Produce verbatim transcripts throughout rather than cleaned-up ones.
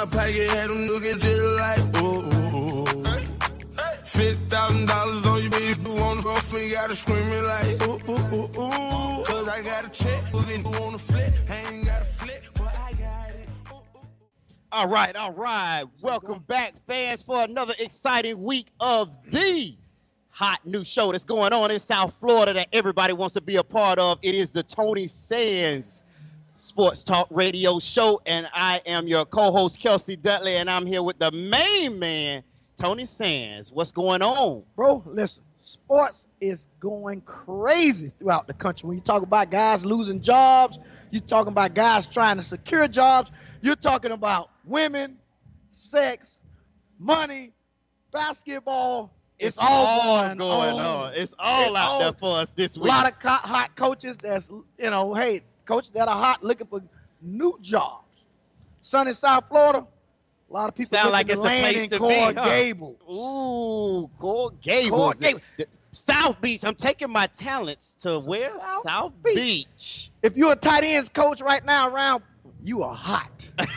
my pocket, had them looking just like, oh, oh, oh. fifty thousand dollars on you, bitch, who on the floor, you gotta screaming like, ooh, ooh, ooh, ooh. Cause I got a check, looking who on the flip, I ain't got a flip, but I got it. Ooh, ooh. All right, all right. Welcome back, fans, for another exciting week of the hot new show that's going on in South Florida that everybody wants to be a part of. It is the Tony Sands Sports Talk Radio Show, and I am your co-host, Kelsey Dudley, and I'm here with the main man, Tony Sands. What's going on? Bro, listen, sports is going crazy throughout the country. When you talk about guys losing jobs, you're talking about guys trying to secure jobs, you're talking about women, sex, money, basketball. It's, it's all, all going, going on. on. It's all it's out all, there for us this week. A lot of co- hot coaches that's, you know, hey, coaches that are hot looking for new jobs. Sunny South Florida, a lot of people sound like it's the place in to Coral be, huh? Gables. Ooh, Coral Gables. Coral Gables. The, the, South Beach. I'm taking my talents to where? South, South Beach. Beach. If you're a tight ends coach right now around, you are hot.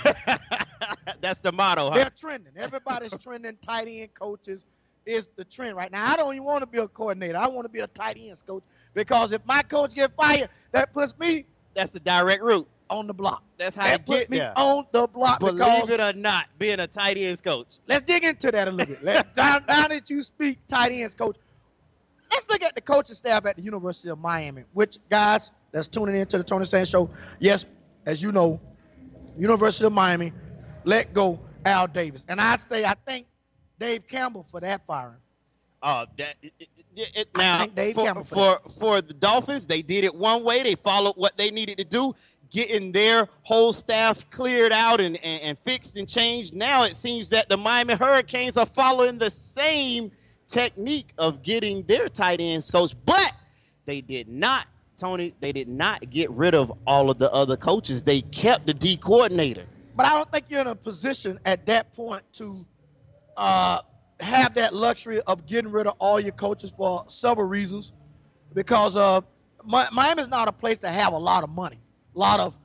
That's the motto, huh? They're trending. Everybody's trending. Tight end coaches is the trend right now. I don't even want to be a coordinator. I want to be a tight ends coach because if my coach get fired, that puts me. That's the direct route. On the block. That's how that you get put me there. On the block. Believe it or not, being a tight ends coach. Let's dig into that a little bit. Let's, now, now that you speak tight ends coach, let's look at the coaching staff at the University of Miami, which, guys, that's tuning in to the Tony Sands Show. Yes, as you know, University of Miami let go Al Davis. And I say I thank Dave Campbell for that firing. Uh, that, it, it, it, now, Dave for, Campbell for, for, for the Dolphins, they did it one way. They followed what they needed to do, getting their whole staff cleared out and, and, and fixed and changed. Now it seems that the Miami Hurricanes are following the same technique of getting their tight ends coach, but they did not, Tony, they did not get rid of all of the other coaches. They kept the D coordinator. But I don't think you're in a position at that point to uh, have that luxury of getting rid of all your coaches for several reasons. Because uh, Miami's not a place to have a lot of money, a lot of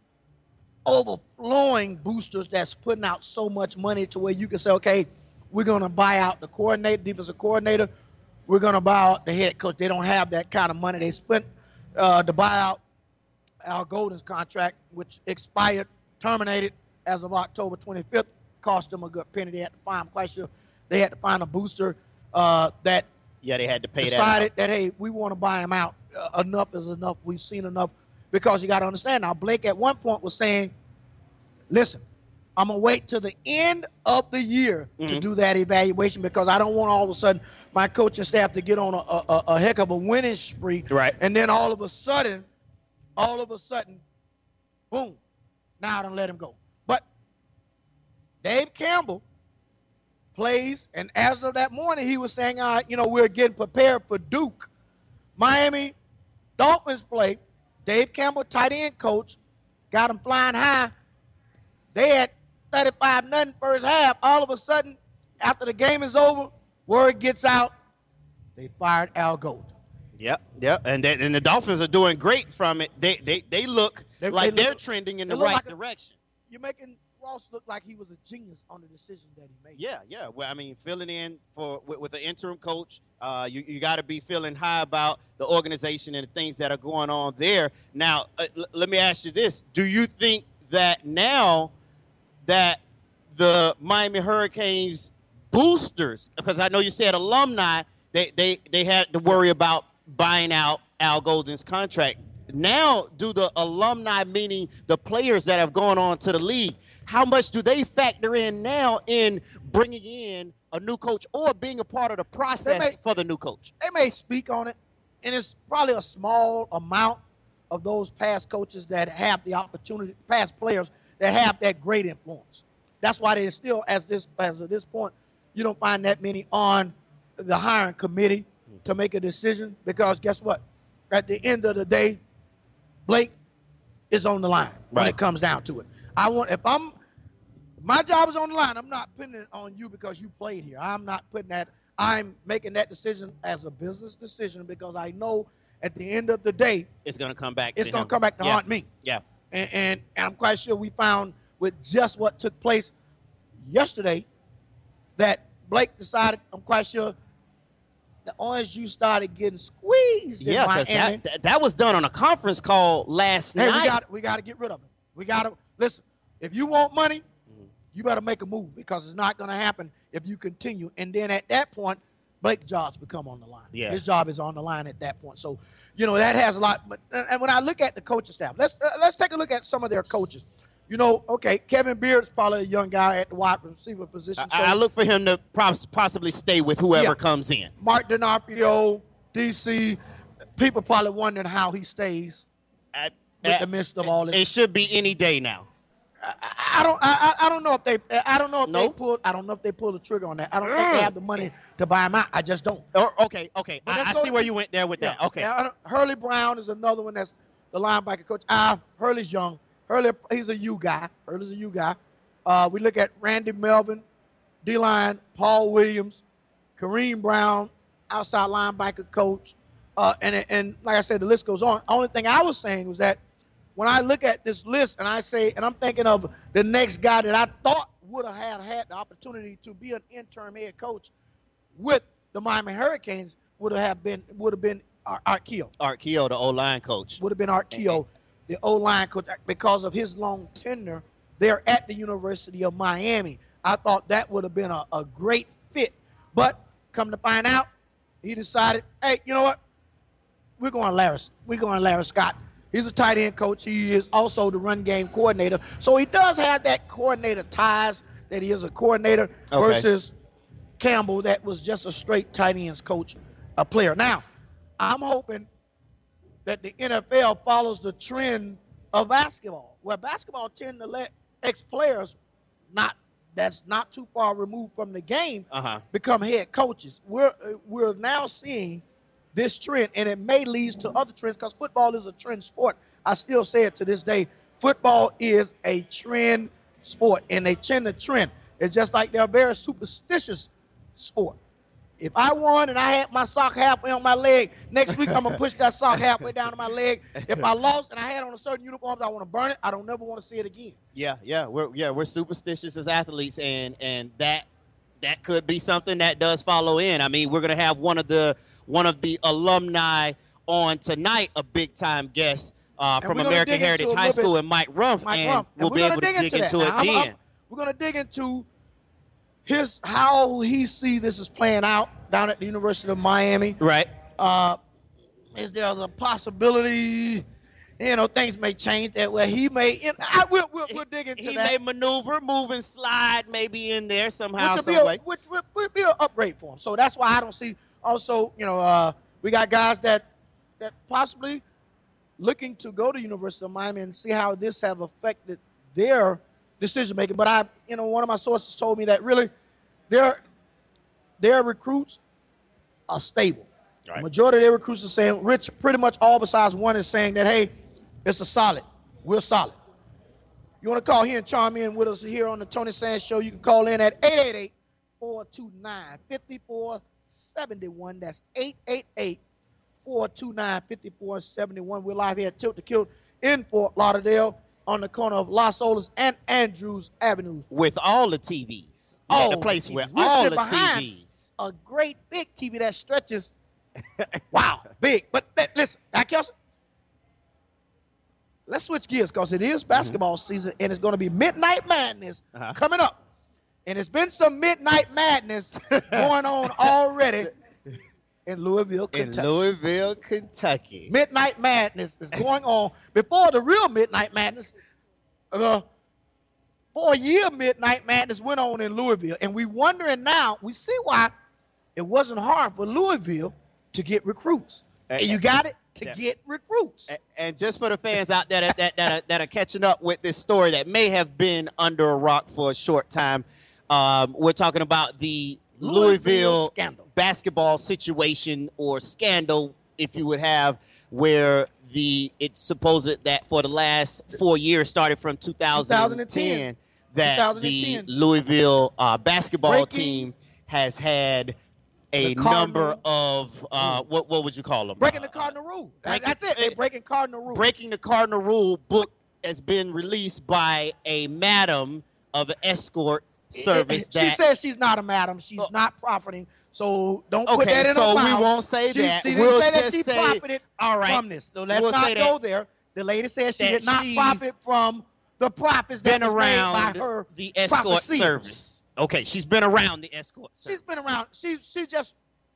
overflowing boosters that's putting out so much money to where you can say, okay, we're going to buy out the coordinator, defensive coordinator. We're going to buy out the head coach. They don't have that kind of money. They spent uh, to buy out Al Golden's contract, which expired, terminated as of October twenty-fifth. Cost them a good penny. They had to find, I'm quite sure they had to find a booster uh, that yeah, they had to pay decided that, that, hey, we want to buy him out. Uh, enough is enough. We've seen enough. Because you got to understand now, Blake at one point was saying, listen, I'm going to wait till the end of the year mm-hmm. to do that evaluation because I don't want all of a sudden my coaching staff to get on a, a, a heck of a winning spree. Right. And then all of a sudden, all of a sudden, boom, now I don't let him go. But Dave Campbell plays, and as of that morning, he was saying, uh, you know, we're getting prepared for Duke. Miami Dolphins play. Dave Campbell, tight end coach, got them flying high. They had thirty-five nothing first half. All of a sudden, after the game is over, word gets out, they fired Al Golden. Yep, yep, and they, and the Dolphins are doing great from it. They they they look they, like they they're look, trending in the right like direction. A, you're making Ross look like he was a genius on the decision that he made. Yeah, yeah. Well, I mean, filling in for with, with an interim coach, uh, you you got to be feeling high about the organization and the things that are going on there. Now, uh, l- let me ask you this: do you think that now that the Miami Hurricanes boosters, because I know you said alumni, they they they had to worry about buying out Al Golden's contract. Now, do the alumni, meaning the players that have gone on to the league, how much do they factor in now in bringing in a new coach or being a part of the process may, for the new coach? They may speak on it, and it's probably a small amount of those past coaches that have the opportunity, past players that have that great influence. That's why they still, as this as of this point, you don't find that many on the hiring committee to make a decision because guess what? At the end of the day, Blake is on the line when right. it comes down to it. I want if I'm my job is on the line. I'm not putting it on you because you played here. I'm not putting that. I'm making that decision as a business decision because I know at the end of the day, it's going to come back. It's going to come back to yeah. haunt me. Yeah. And, and and I'm quite sure we found with just what took place yesterday that Blake decided, I'm quite sure, the orange juice started getting squeezed Yeah, in because Miami. that, that, that was done on a conference call last Hey, night. we got we got to get rid of it. We got to listen. If you want money, mm-hmm. you better make a move because it's not going to happen if you continue. And then at that point, Blake's jobs become on the line. Yeah. His job is on the line at that point. So, you know, that has a lot. But and when I look at the coaching staff, let's uh, let's take a look at some of their coaches. You know, okay, Kevin Beard's probably a young guy at the wide receiver position. I, so, I look for him to possibly stay with whoever yeah. comes in. Mark D'Onofrio, D C, people probably wondering how he stays At, with at, the midst of all this. It should be any day now. I, I don't. I, I don't know if they. I don't know if nope. they pull. I don't know if they pull the trigger on that. I don't mm. think they have the money to buy him out. I just don't. Or, okay, okay. I, I see where you went there with yeah, that. Okay. Yeah, Hurley Brown is another one that's the linebacker coach. Ah, Hurley's young. Hurley, he's a U guy. Hurley's a U guy. Uh, we look at Randy Melvin, D-line, Paul Williams, Kareem Brown, outside linebacker coach. Uh, and, and like I said, the list goes on. Only thing I was saying was that when I look at this list and I say, and I'm thinking of the next guy that I thought would have had, had the opportunity to be an interim head coach with the Miami Hurricanes would have been would have been Art Kehoe. Art Kehoe, the O-line coach. Would have been Art Kehoe, the O-line coach, because of his long tenure there at the University of Miami. I thought that would have been a, a great fit. But come to find out, he decided, hey, you know what? We're going Larry. We're going Larry Scott. He's a tight end coach. He is also the run game coordinator. So he does have that coordinator ties that he is a coordinator okay. versus Campbell that was just a straight tight ends coach, a player. Now, I'm hoping that the N F L follows the trend of basketball, where basketball tend to let ex-players not that's not too far removed from the game uh-huh. become head coaches. We're we're now seeing this trend, and it may lead to other trends because football is a trend sport. I still say it to this day. Football is a trend sport, and they tend to trend. It's just like they're a very superstitious sport. If I won and I had my sock halfway on my leg, next week I'm going to push that sock halfway down to my leg. If I lost and I had on a certain uniform, I want to burn it. I don't never want to see it again. Yeah, yeah, we're yeah we're superstitious as athletes, and and that that could be something that does follow in. I mean, we're gonna have one of the one of the alumni on tonight, a big time guest uh, from American Heritage High School, and Mike Rumph, Mike and Rumph. we'll and be able to dig into, into it now, then. I'm, I'm, we're gonna dig into his how he see this is playing out down at the University of Miami. Right. Uh, is there a possibility? You know, things may change that way. He may. You know, I will. We'll, we'll dig into he that. He may maneuver, move, and slide, maybe in there somehow, which some will be way. a, which will, will be an upgrade for him. So that's why I don't see. Also, you know, uh, we got guys that that possibly looking to go to University of Miami and see how this have affected their decision making. But I, you know, one of my sources told me that really their their recruits are stable. Right. The majority of their recruits are saying, Rich, pretty much all besides one is saying that, hey, it's a solid. We're solid. You want to call here and chime in with us here on the Tony Sands Show, you can call in at eight eight eight, four two nine, five four seven one. That's eight eight eight, four two nine, five four seven one. We're live here at Tilt to Kilt in Fort Lauderdale on the corner of Los Olas and Andrews Avenue. With all the T Vs. All the place the where We're all the behind T Vs. A great big T V that stretches. Wow, big. But listen, now, Kelsey, let's switch gears because it is basketball mm-hmm. season and it's going to be Midnight Madness uh-huh. coming up. And it's been some Midnight Madness going on already in Louisville, Kentucky. In Louisville, Kentucky. Midnight Madness is going on before the real Midnight Madness. Uh, four-year Midnight Madness went on in Louisville. And we wondering now, we see why it wasn't hard for Louisville to get recruits. And you got it to yeah. get recruits. And, and just for the fans out there that, that, that, are, that are catching up with this story that may have been under a rock for a short time, um, we're talking about the Louisville, Louisville scandal. basketball situation or scandal, if you would have, where the it's supposed that for the last four years, started from two thousand ten, that the Louisville uh, basketball Breaking. team has had a number of, uh, what what would you call them? Breaking the cardinal rule. Breaking, That's it. They're breaking cardinal rule. Breaking the cardinal rule book has been released by a madam of an escort service. She that, says she's not a madam. She's Oh. not profiting. So don't okay, put that in so her mouth. we won't say she, that. She didn't we'll say that just she say, profited all right, from this. So let's we'll not say go that- there. The lady said she that did not she's profit from the profits that been was around made by her the escort profiteers. service. Okay, she's been around the escort service. She's been around. She she just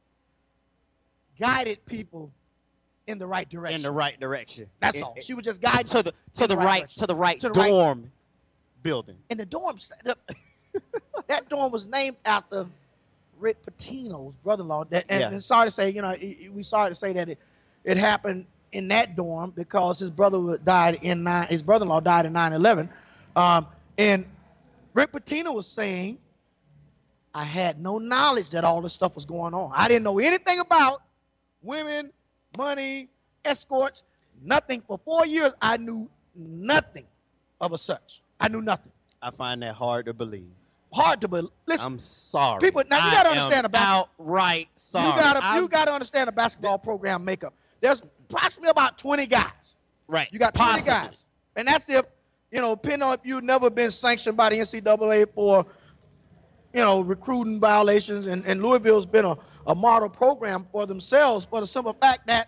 guided people in the right direction. in the right direction. That's It- all. it- She was just guiding to the to in the the right right direction. to the right To the right- dorm building. in the dorm. The, that dorm was named after Rick Pitino's brother-in-law. That, and, Yeah. and sorry to say, you know, it- it- we sorry to say that it, it happened in that dorm because his brother died in nine. His brother-in-law died in nine eleven, um, and Rick Pitino was saying, "I had no knowledge that all this stuff was going on. I didn't know anything about women, money, escorts, nothing. For four years, I knew nothing of a such. I knew nothing. I find that hard to believe. Hard to believe. Listen, I'm sorry. people- now you I gotta am understand about- outright sorry. you gotta I'm- you gotta understand the basketball program makeup. There's approximately about twenty guys. right. You got twenty Possibly. guys, and that's if you know, depending on if you've never been sanctioned by the N C double A for you know recruiting violations, and, and Louisville's been a, a model program for themselves for the simple fact that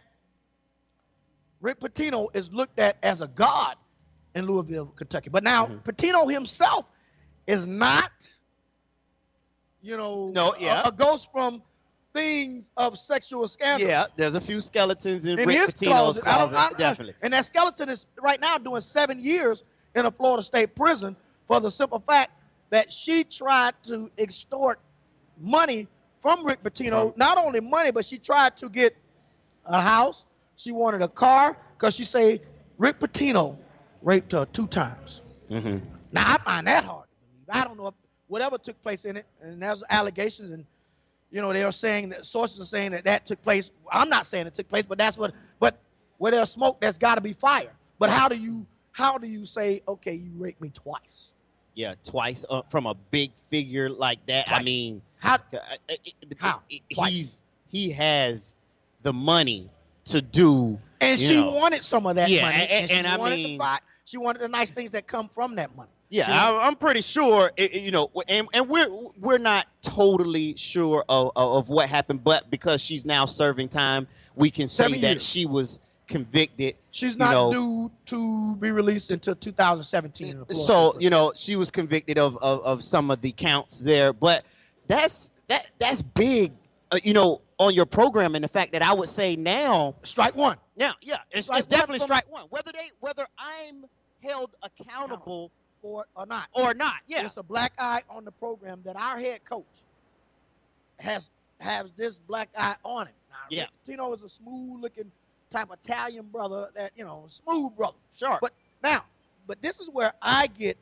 Rick Pitino is looked at as a god in Louisville, Kentucky. But now Mhm. Pitino himself is not, you know, No, a- yeah. a, ghost from things of sexual scandal. Yeah, there's a few skeletons in, In Rick his Pitino's closet, I don't, closet. I don't- Definitely. And that skeleton is right now doing seven years in a Florida State prison for the simple fact that she tried to extort money from Rick Pitino. From- Not only money, but she tried to get a house. She wanted a car because she said Rick Pitino raped her two times. Mm-hmm. Now, I find that hard to believe. I don't know if whatever took place in it, and there's allegations, and, you know, they are saying that sources are saying that that took place. I'm not saying it took place, but that's what, but where there's smoke, there's got to be fire. But how do you, how do you say, okay, you raped me twice? Yeah, twice uh, from a big figure like that. I Twice. mean, How, uh, it- it- How? it- Twice. he's he has the money to do. and you she know. wanted some of that Yeah, money, and- and, she and I wanted mean- the buy, she wanted the nice things that come from that money. Yeah, She- I, I'm pretty sure. It, it- you know, and, and we're we're not totally sure of, of of what happened, but because she's now serving time, we can say Seven that years. she was convicted. She's you not know. due to be released until two thousand seventeen. in the Florida So State you know, she was convicted of, of of some of the counts there, but that's that that's big. Uh, you know, on your program, and the fact that I would say now, prison. Strike one. now, yeah, it's, Strike it's one definitely from- strike one. Whether they whether I'm held accountable For it or not. or not, yeah, It's a black eye on the program that our head coach has has this black eye on it. Now, Yeah. Rick Pitino is a smooth looking type of Italian brother that, you know, smooth brother. sure. But now, but this is where I get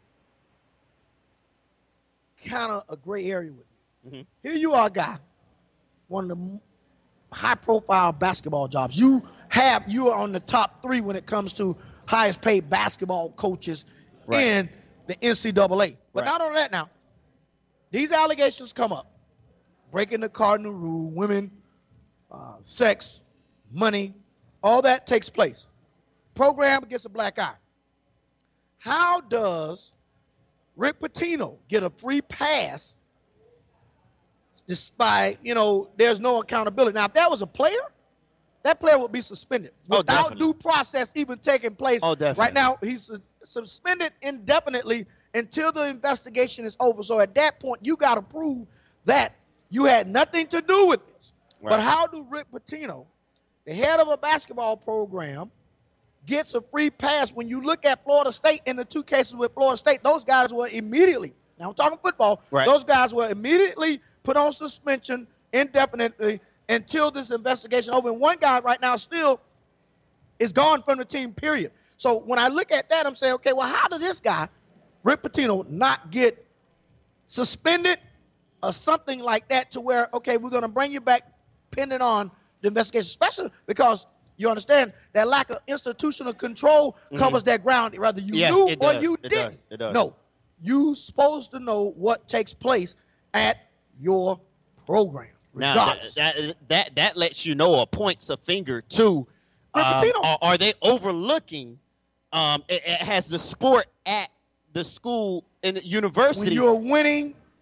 kind of a gray area with you. Mhm. Here you are, guy, one of the high profile basketball jobs. You have, you are on the top three when it comes to highest paid basketball coaches Right. in the N C double A. But Right. not only that now, these allegations come up. Breaking the cardinal rule, women, uh, sex, money, all that takes place. Program gets a black eye. How does Rick Pitino get a free pass despite, you know, there's no accountability? Now, if that was a player, that player would be suspended Oh, without definitely. due process even taking place. Oh, definitely. Right now, he's su- suspended indefinitely until the investigation is over. So at that point, you got to prove that you had nothing to do with this. Right. But how do Rick Pitino, the head of a basketball program, gets a free pass? When you look at Florida State, in the two cases with Florida State, those guys were immediately, now I'm talking football, Right. those guys were immediately put on suspension indefinitely until this investigation over. And one guy right now still is gone from the team, period. So when I look at that, I'm saying, okay, well, how did this guy, Rick Pitino, not get suspended or something like that to where, okay, we're going to bring you back pending on the investigation, especially because you understand that lack of institutional control Mhm. covers that ground, whether you Yes, knew it or does. you It didn't. does. It does. No, you supposed to know what takes place at your program. Now that, regardless. that that that lets you know or points a finger to. Rick Um, Pitino. are, are they overlooking? Um, it, it has the sport at the school and the When university. you're winning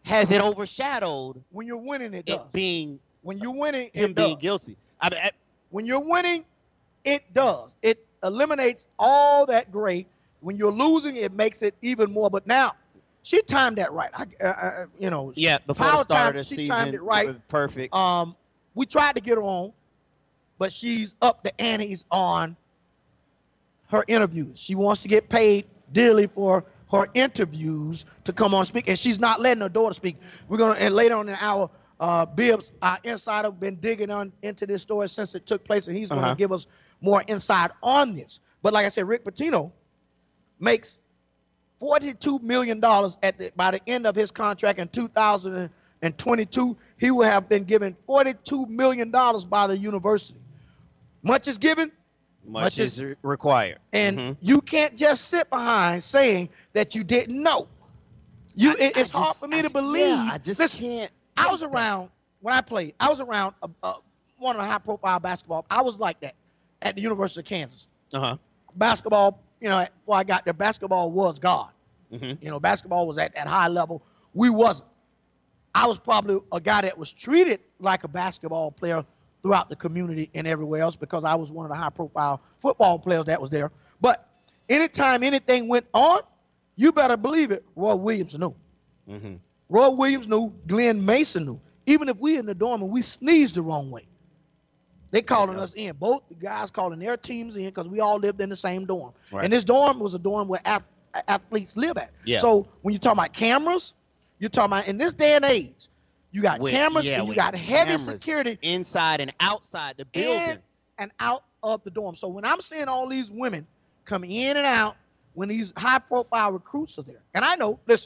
has it overshadowed When you're winning, it it does. being When you're winning, him it being does. guilty? I mean, I, When you're winning, it does. It eliminates all that gray. When you're losing, it makes it even more. But now, she timed that right. I, uh, uh, you know, yeah, before Power the start time, of the she season, timed it right. was perfect. Um, we tried to get her on, but she's up the antes on her interviews. She wants to get paid dearly for her interviews to come on speak, and she's not letting her daughter speak. We're gonna, and later on in the hour, uh, Bibbs, our insider, been digging on into this story since it took place, and he's gonna Uh-huh. give us more insight on this. But like I said, Rick Pitino makes forty-two million dollars at the by the end of his contract in two thousand twenty-two. He will have been given forty-two million dollars by the university. Much is given, Much, much is is- re- required. and Mhm. you can't just sit behind saying that you didn't know. You, I- it- I it's hard just- for me I to ju- believe. Yeah, I just Listen, can't. I was take that. around when I played. I was around uh, uh, one of the high-profile basketball. I was like that at the University of Kansas. Uh-huh. Basketball, you know, before I got there, basketball was God. Mhm. You know, basketball was at that high level. We wasn't. I was probably a guy that was treated like a basketball player throughout the community and everywhere else because I was one of the high-profile football players that was there. But anytime anything went on, you better believe it, Roy Williams knew. Mhm. Roy Williams knew. Glenn Mason knew. Even if we in the dorm and we sneezed the wrong way, they calling Yeah. us in. Both the guys calling their teams in because we all lived in the same dorm. Right. And this dorm was a dorm where ath- athletes live at. Yeah. So when you're talking about cameras, you're talking about in this day and age, you got With- cameras yeah, and you with got heavy cameras security inside and outside the building. in and out of the dorm. So when I'm seeing all these women come in and out when these high profile recruits are there, and I know, listen,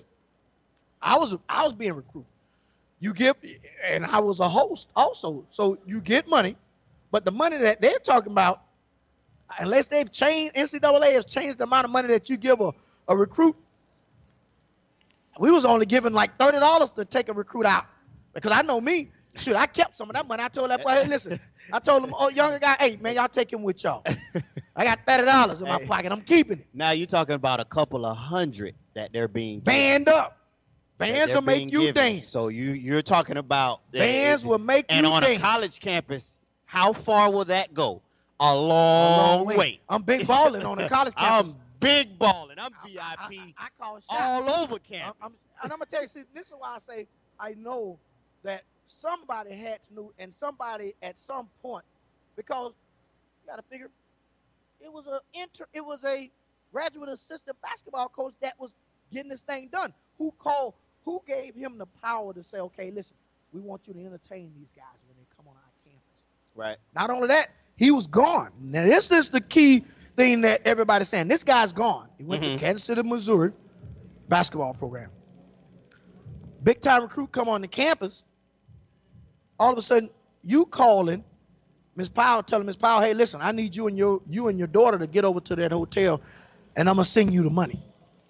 I was I was being recruited. You give, and I was a host also. So you get money, but the money that they're talking about, unless they've changed, N C double A has changed the amount of money that you give a, a recruit. We was only giving like thirty dollars to take a recruit out. Because I know me, shoot, I kept some of that money. I told that boy, hey, listen, I told him, oh, younger guy, hey, man, y'all take him with y'all. I got thirty dollars in my Hey. pocket. I'm keeping it. Now you're talking about a couple of hundred that they're being given, Band up. that Bands they're will make being you given. dance. So you you're talking about that Bands it- will make and you on dance. a college campus, how far will that go? A A long, way. I'm big balling on the college campus. I'm big balling. I'm I- V I P I, I, I call shots. all over I'm, campus. I'm, and I'm gonna tell you, see, this is why I say I know that somebody had to know, and somebody at some point, because you gotta figure, it was a inter, it was a graduate assistant basketball coach that was getting this thing done. Who called? Who gave him the power to say, okay, listen, we want you to entertain these guys when they come on our campus. Right. Not only that, he was gone. Now, this is the key thing that everybody's saying. This guy's gone. He went Mhm. to Kansas City, Missouri basketball program. Big time recruit come on the campus. All of a sudden, you calling Miss Powell, telling Miss Powell, hey, listen, I need you and your you and your daughter to get over to that hotel, and I'm gonna send you the money.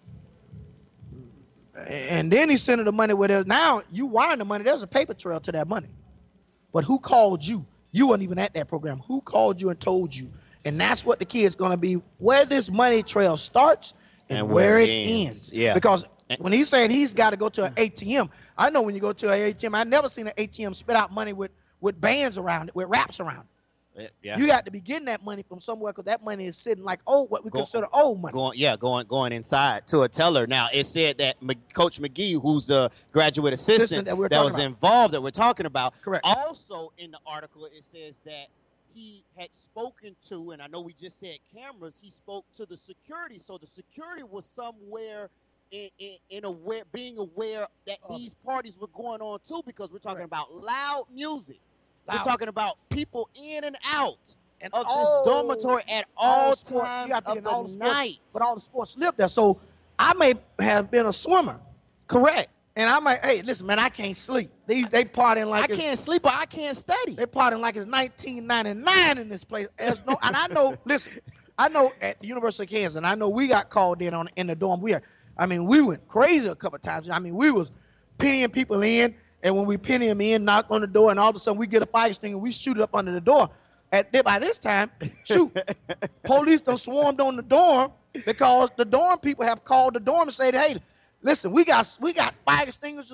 And then he sent her the money where there's now you wiring the money. There's a paper trail to that money. But who called you? You weren't even at that program. Who called you and told you? And that's what the key is going to be, where this money trail starts and, And where, where it it ends. ends. Yeah. Because when he's saying he's got to go to an A T M, I know when you go to an A T M, I never seen an A T M spit out money with, with bands around it, with wraps around it. Yeah. You got to be getting that money from somewhere because that money is sitting like old, what we Go- consider old money. Going, yeah, going going inside to a teller. Now it said that M- Coach McGee, who's the graduate assistant, Assistant that we're that talking was about. involved that we're talking about. Correct. Also in the article, it says that he had spoken to, and I know we just said cameras. He spoke to the security, so the security was somewhere in in, in aware, being aware that Of these parties were going on too, because we're talking Correct. about loud music. Loud. We're talking about people in and out And of all- this dormitory at all all sport- times you have to of get the all the sports, night. but all the sports live there. So I may have been a swimmer, Correct. and I might, hey, listen, man, I can't sleep. These they partying like I it's, can't sleep or I can't study. they partying like it's nineteen ninety-nine in this place. There's no, and I know, listen, I know at the University of Kansas, and I know we got called in on in the dorm. We are, I mean, we went crazy a couple of times. I mean, we was pinning people in, and when we pin them in, knock on the door, and all of a sudden we get a fire extinguisher, we shoot it up under the door. At by this time, shoot, police done swarmed on the dorm because the dorm people have called the dorm and said, "Hey, listen, we got we got fire extinguishers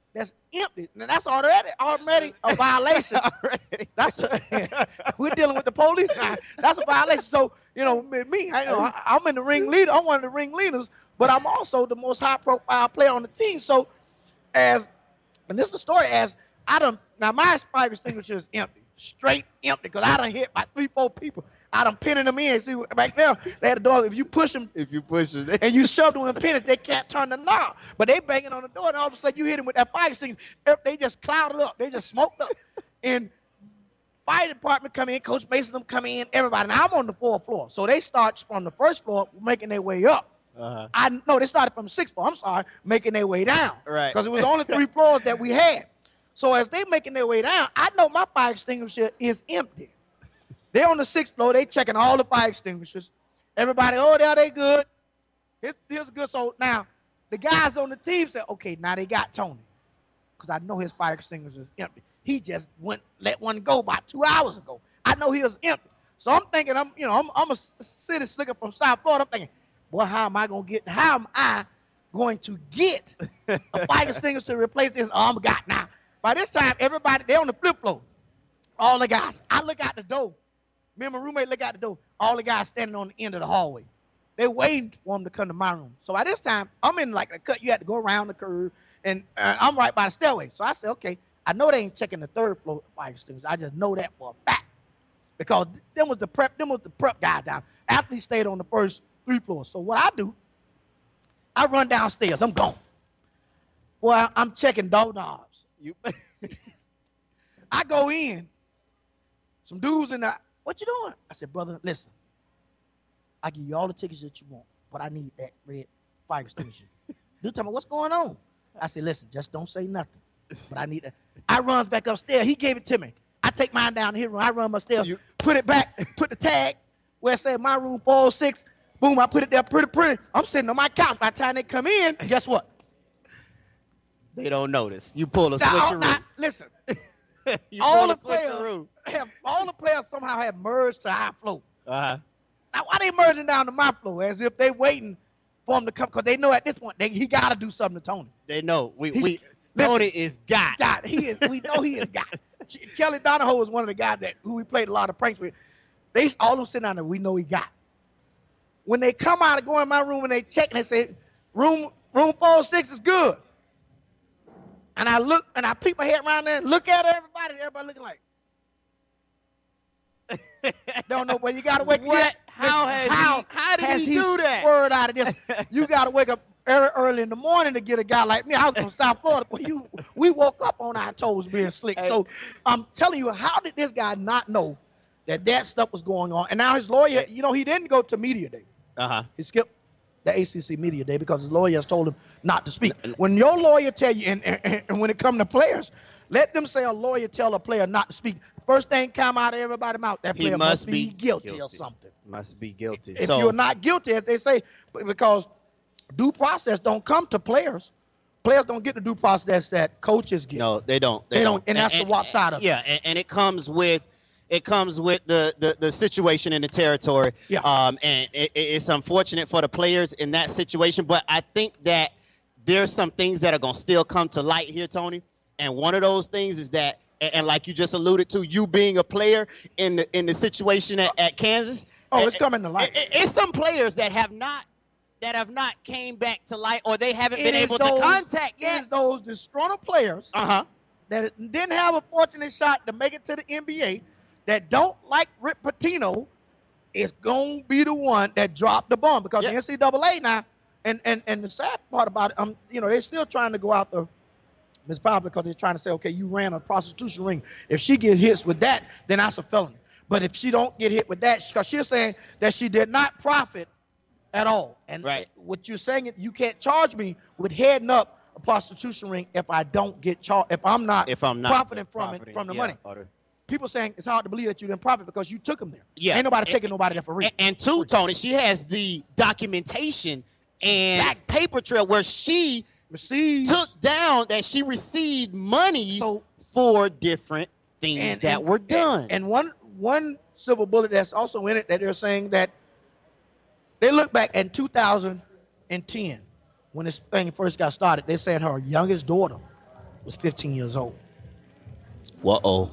that's empty. Now that's already already a violation. Already. That's a, we're dealing with the police now. That's a violation. So you know, me, I you know, I, I'm in the ringleader. I'm one of the ringleaders, but I'm also the most high-profile player on the team. So, as and this is the story. As I done now, my fire extinguisher is empty, straight empty, because I done hit by three, four people. I done pinning them in. See, back there, they had a door. If you push them, If you push them, and you shove them in pins, they can't turn the knob. But they banging on the door, and all of a sudden you hit them with that fire extinguisher. They just clouded up. They just smoked up. And fire department come in, Coach Mason them come in, everybody. Now I'm on the fourth floor, so they start from the first floor, making their way up. Uh-huh. I no, they started from the sixth floor. I'm sorry, making their way down. Right. Because it was only three floors that we had. So as they making their way down, I know my fire extinguisher is empty. They're on the sixth floor. They checking all the fire extinguishers. Everybody, oh, there they good. Here's, here's good. So now the guys on the team said, okay, now they got Tony, because I know his fire extinguisher is empty. He just went let one go about two hours ago. I know he was empty. So I'm thinking, I'm you know I'm, I'm a city slicker from South Florida. I'm thinking, boy, how am I gonna get? How am I going to get a fire extinguisher to replace this? Oh, I'm got now. By this time, everybody they on the flip floor. All the guys. I look out the door. Me and my roommate look out the door. All the guys standing on the end of the hallway. They waiting for them to come to my room. So by this time, I'm in like a cut. You had to go around the curve, and uh, I'm right by the stairway. So I said, okay, I know they ain't checking the third floor fire extinguisher. I just know that for a fact, because them was the prep. Them was the prep guy down. Athletes stayed on the first three floors. So what I do, I run downstairs. I'm gone. Well, I'm checking doorknobs. You. I go in. Some dudes in the. What you doing? I said, brother, listen. I give you all the tickets that you want, but I need that red fire extinguisher. Dude, tell me what's going on. I said, listen, just don't say nothing. But I need that. I runs back upstairs. He gave it to me. I take mine down to his room. I run upstairs, You- put it back, put the tag where it said my room four oh six. Boom, I put it there pretty pretty. I'm sitting on my couch. By the time they come in, guess what? They don't notice. You pull a Now, switcheroo. now, listen, you all pull the a players switcheroo. have all the players somehow have merged to our flow. Uh-huh. Now, why they merging down to my floor as if they waiting for him to come? Because they know at this point they, he got to do something to Tony. They know. We He- we listen, Tony is got. God, he is. We know he is God. Kelly Donahoe is one of the guys that who we played a lot of pranks with. They all them sitting down there. We know he got. When they come out and go in my room and they check and they say, room room four oh six is good. And I look and I peek my head around there and look at everybody. Everybody looking like. Don't know, but you gotta wake What? up. How has how, he- how did has he do that? Word out of this. You gotta wake up very early in the morning to get a guy like me. I was from South Florida, but you we woke up on our toes being slick. Hey. So I'm telling you, how did this guy not know that that stuff was going on? And now his lawyer, you know, he didn't go to media day. Uh-huh. He skipped the A C C media day because his lawyer has told him not to speak. When your lawyer tell you, and, and, and when it come to players, let them say a lawyer tell a player not to speak. First thing come out of everybody's mouth, that He player must must be, be guilty, or guilty. something. Must be guilty. If so you're not guilty, as they say, but because due process don't come to players. Players don't get the due process that coaches get. no, they don't. They don't, and that's the WAP side of it. Yeah, and, and it comes with it comes with the, the, the situation in the territory. Yeah. Um, and it, it's unfortunate for the players in that situation, but I think that there's some things that are gonna still come to light here, Tony. And one of those things is that, and, and like you just alluded to, you being a player in the in the situation at, at Kansas. Oh, and- it's coming to light. it- it- it's some players that have not that have not came back to light, or they haven't It been is able those- to contact It yet. is those disgruntled players Uh huh. that didn't have a fortunate shot to make it to the N B A, that don't like Rick Pitino, is going to be the one that dropped the bomb. Because Yep. the N C double A now, and, and, and the sad part about it, um, you know, they're still trying to go out the Miz Powell because they're trying to say, okay, you ran a prostitution ring. If she get hit with that, then that's a felony. But if she don't get hit with that, because she's saying that she did not profit at all. And Right. what you're saying, you can't charge me with heading up a prostitution ring if I don't get charged, if I'm not, If I'm not profiting from profiting, it, from the yeah, money. or the- People saying it's hard to believe that you didn't profit because you took them there. Yeah. Ain't nobody And- taking nobody there for free. And, and two, Tony, she has the documentation and Back- paper trail where she Received. took down that she received monies So- for different things and- that and- were done. And one one silver bullet that's also in it that they're saying that they look back in two thousand ten when this thing first got started. They're saying her youngest daughter was fifteen years old. Uh-oh.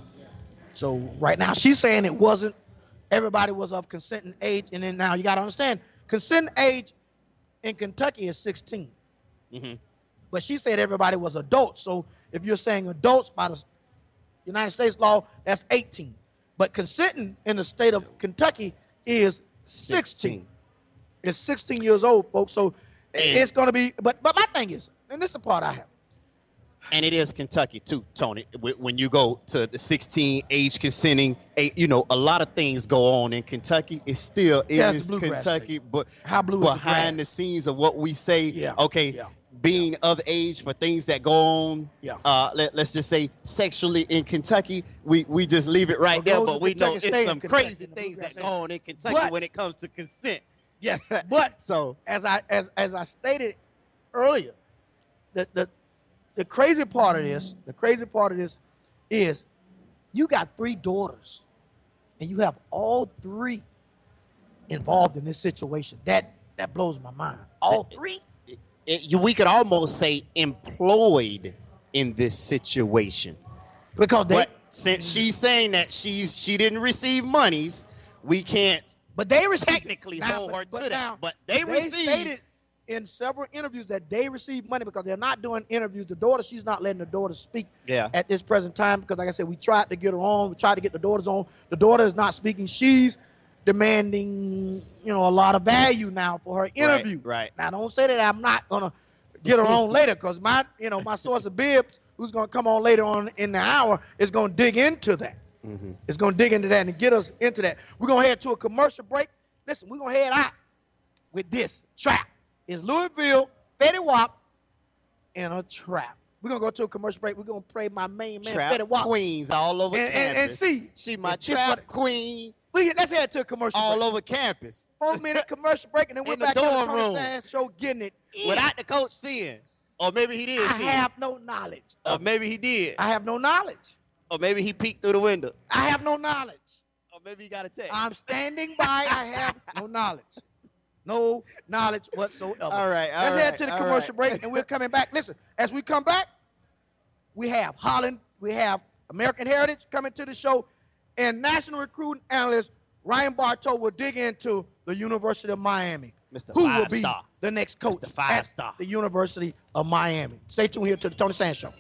So right now she's saying it wasn't. Everybody was of consenting age, and then now you got to understand, consenting age in Kentucky is sixteen. Mm-hmm. But she said everybody was adults. So if you're saying adults by the United States law, that's eighteen. But consenting in the state of Kentucky is sixteen. sixteen. It's sixteen years old, folks. So and it's going to be, but but my thing is, and this is the part I have. And it is Kentucky too, Tony. When you go to the sixteen age consenting, you know, a lot of things go on in Kentucky. It still Yeah, is State. Kentucky, but How blue behind is the, the scenes of what we say, yeah. okay, yeah. being yeah. of age for things that go on, yeah. uh, let, let's just say sexually in Kentucky, we, we just leave it right well, there, but we Kentucky know it's some Kentucky, crazy things that go on in Kentucky but, when it comes to consent. Yes, but so as I as as I stated earlier, the the the crazy part of this, the crazy part of this is you got three daughters and you have all three involved in this situation. That that blows my mind. All three? It, it, we could almost say employed in this situation. Because they, but since she's saying that she's she didn't receive monies, we can't but they received technically now, hold but, her but to now, that. But they, they received stated in several interviews that they received money because they're not doing interviews. The daughter, she's not letting the daughter speak yeah. at this present time because, like I said, we tried to get her on. We tried to get the daughters on. The daughter is not speaking. She's demanding, you know, a lot of value now for her interview. Right, right. Now, don't say that I'm not going to get her on later because my, you know, my source of Bibbs, who's going to come on later on in the hour, is going to dig into that. Mm-hmm. It's going to dig into that and get us into that. We're going to head to a commercial break. Listen, we're going to head out with this trap. It's Louisville, Fetty Wap, and a trap. We're going to go to a commercial break. We're going to play my main man, trap Fetty Wap. queens all over and, campus. And, and see. She my and trap what, queen. We, let's head to a commercial all break. All over campus. Four-minute commercial break, and then we're in back the on dorm the Tony room. Sands Show getting it in. Without the coach seeing. Or maybe he did I see have it. no knowledge. Or maybe he did. I have no knowledge. Or maybe he peeked through the window. I have no knowledge. Or maybe he got a text. I'm standing by. I have no knowledge. No knowledge whatsoever. All right. All Let's right, head to the commercial right. break, and we're coming back. Listen, as we come back, we have Holland, we have American Heritage coming to the show, and national recruiting analyst Ryan Bartow will dig into the University of Miami. Mister Who Five will be Star. the next coach Mister Five at Star. the University of Miami. Stay tuned here to the Tony Sands Show.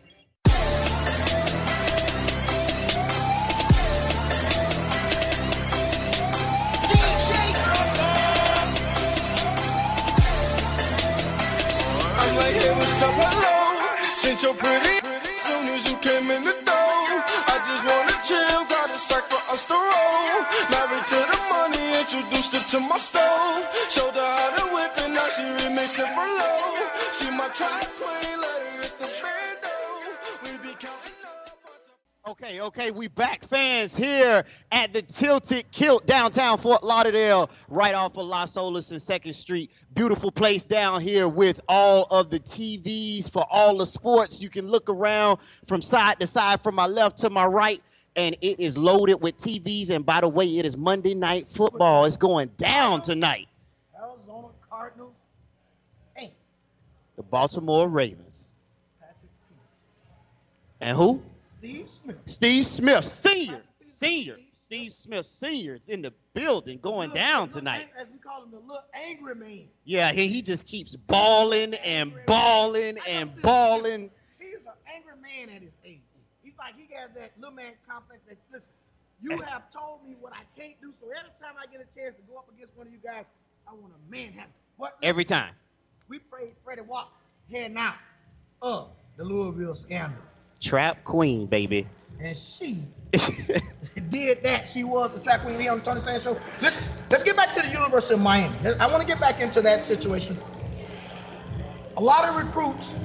Since you're pretty, soon as you came in the door, I just wanna chill, got a sack for us to roll. Married to the money, introduced her to my stove. Showed her how to whip it, now she remixing for low. She my trap queen, let her hit the bando. We be counting up. Okay, okay, we back, fans, here at the Tilted Kilt, downtown Fort Lauderdale, right off of Las Olas and second Street. Beautiful place down here with all of the T Vs for all the sports. You can look around from side to side, from my left to my right, and it is loaded with T Vs. And by the way, it is Monday Night Football. It's going down tonight. Arizona Cardinals. Hey. The Baltimore Ravens. Patrick Peterson. And who? Steve Smith. Steve Smith, senior, senior. Steve Smith, senior, is in the building, going Look, down look, tonight. As we call him, the little angry man. Yeah, he, he just keeps balling and balling and balling. He's an angry man at his age. He's like, he has that little man complex that, listen, you have told me what I can't do, so every time I get a chance to go up against one of you guys, I want to manhandle. What? Every time. We prayed Freddie Wap heading out of the Louisville scandal. Trap queen, baby. And she did that. She was the trap queen here on the Tony Sands Show. Listen, let's get back to the University of Miami. I want to get back into that situation. A lot of recruits,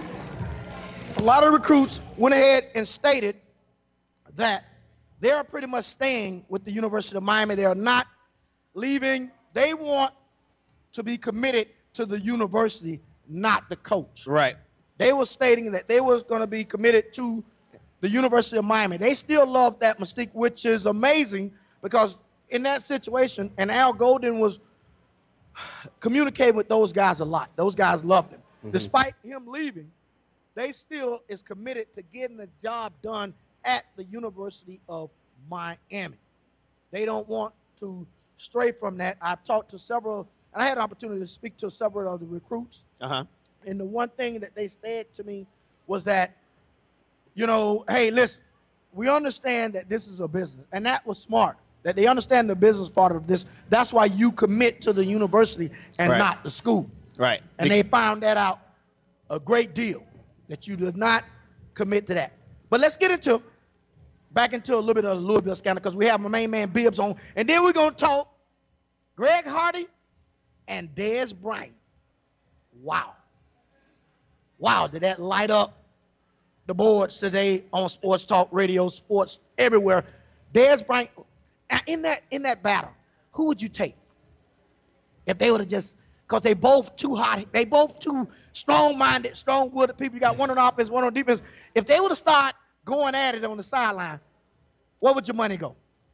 a lot of recruits went ahead and stated that they're pretty much staying with the University of Miami. They are not leaving. They want to be committed to the university, not the coach. Right. They were stating that they was going to be committed to the University of Miami. They still love that mystique, which is amazing because in that situation, and Al Golden was communicating with those guys a lot. Those guys loved him. Mm-hmm. Despite him leaving, they still is committed to getting the job done at the University of Miami. They don't want to stray from that. I've talked to several, and I had an opportunity to speak to several of the recruits. Uh-huh. And the one thing that they said to me was that, you know, hey, listen, we understand that this is a business. And that was smart, that they understand the business part of this. That's why you commit to the university and Right. not the school. Right. And they found that out a great deal, that you did not commit to that. But let's get into back into a little bit of the Louisville scandal, because we have my main man Bibbs on. And then we're going to talk Greg Hardy and Dez Bryant. Wow. Wow, did that light up the boards today on Sports Talk Radio, sports everywhere. Dez Bryant, in that in that battle, who would you take? If they would have just, because they both too hot, they both too strong-minded, strong-willed people. You got one on offense, one on defense. If they would have started going at it on the sideline, where would your money go?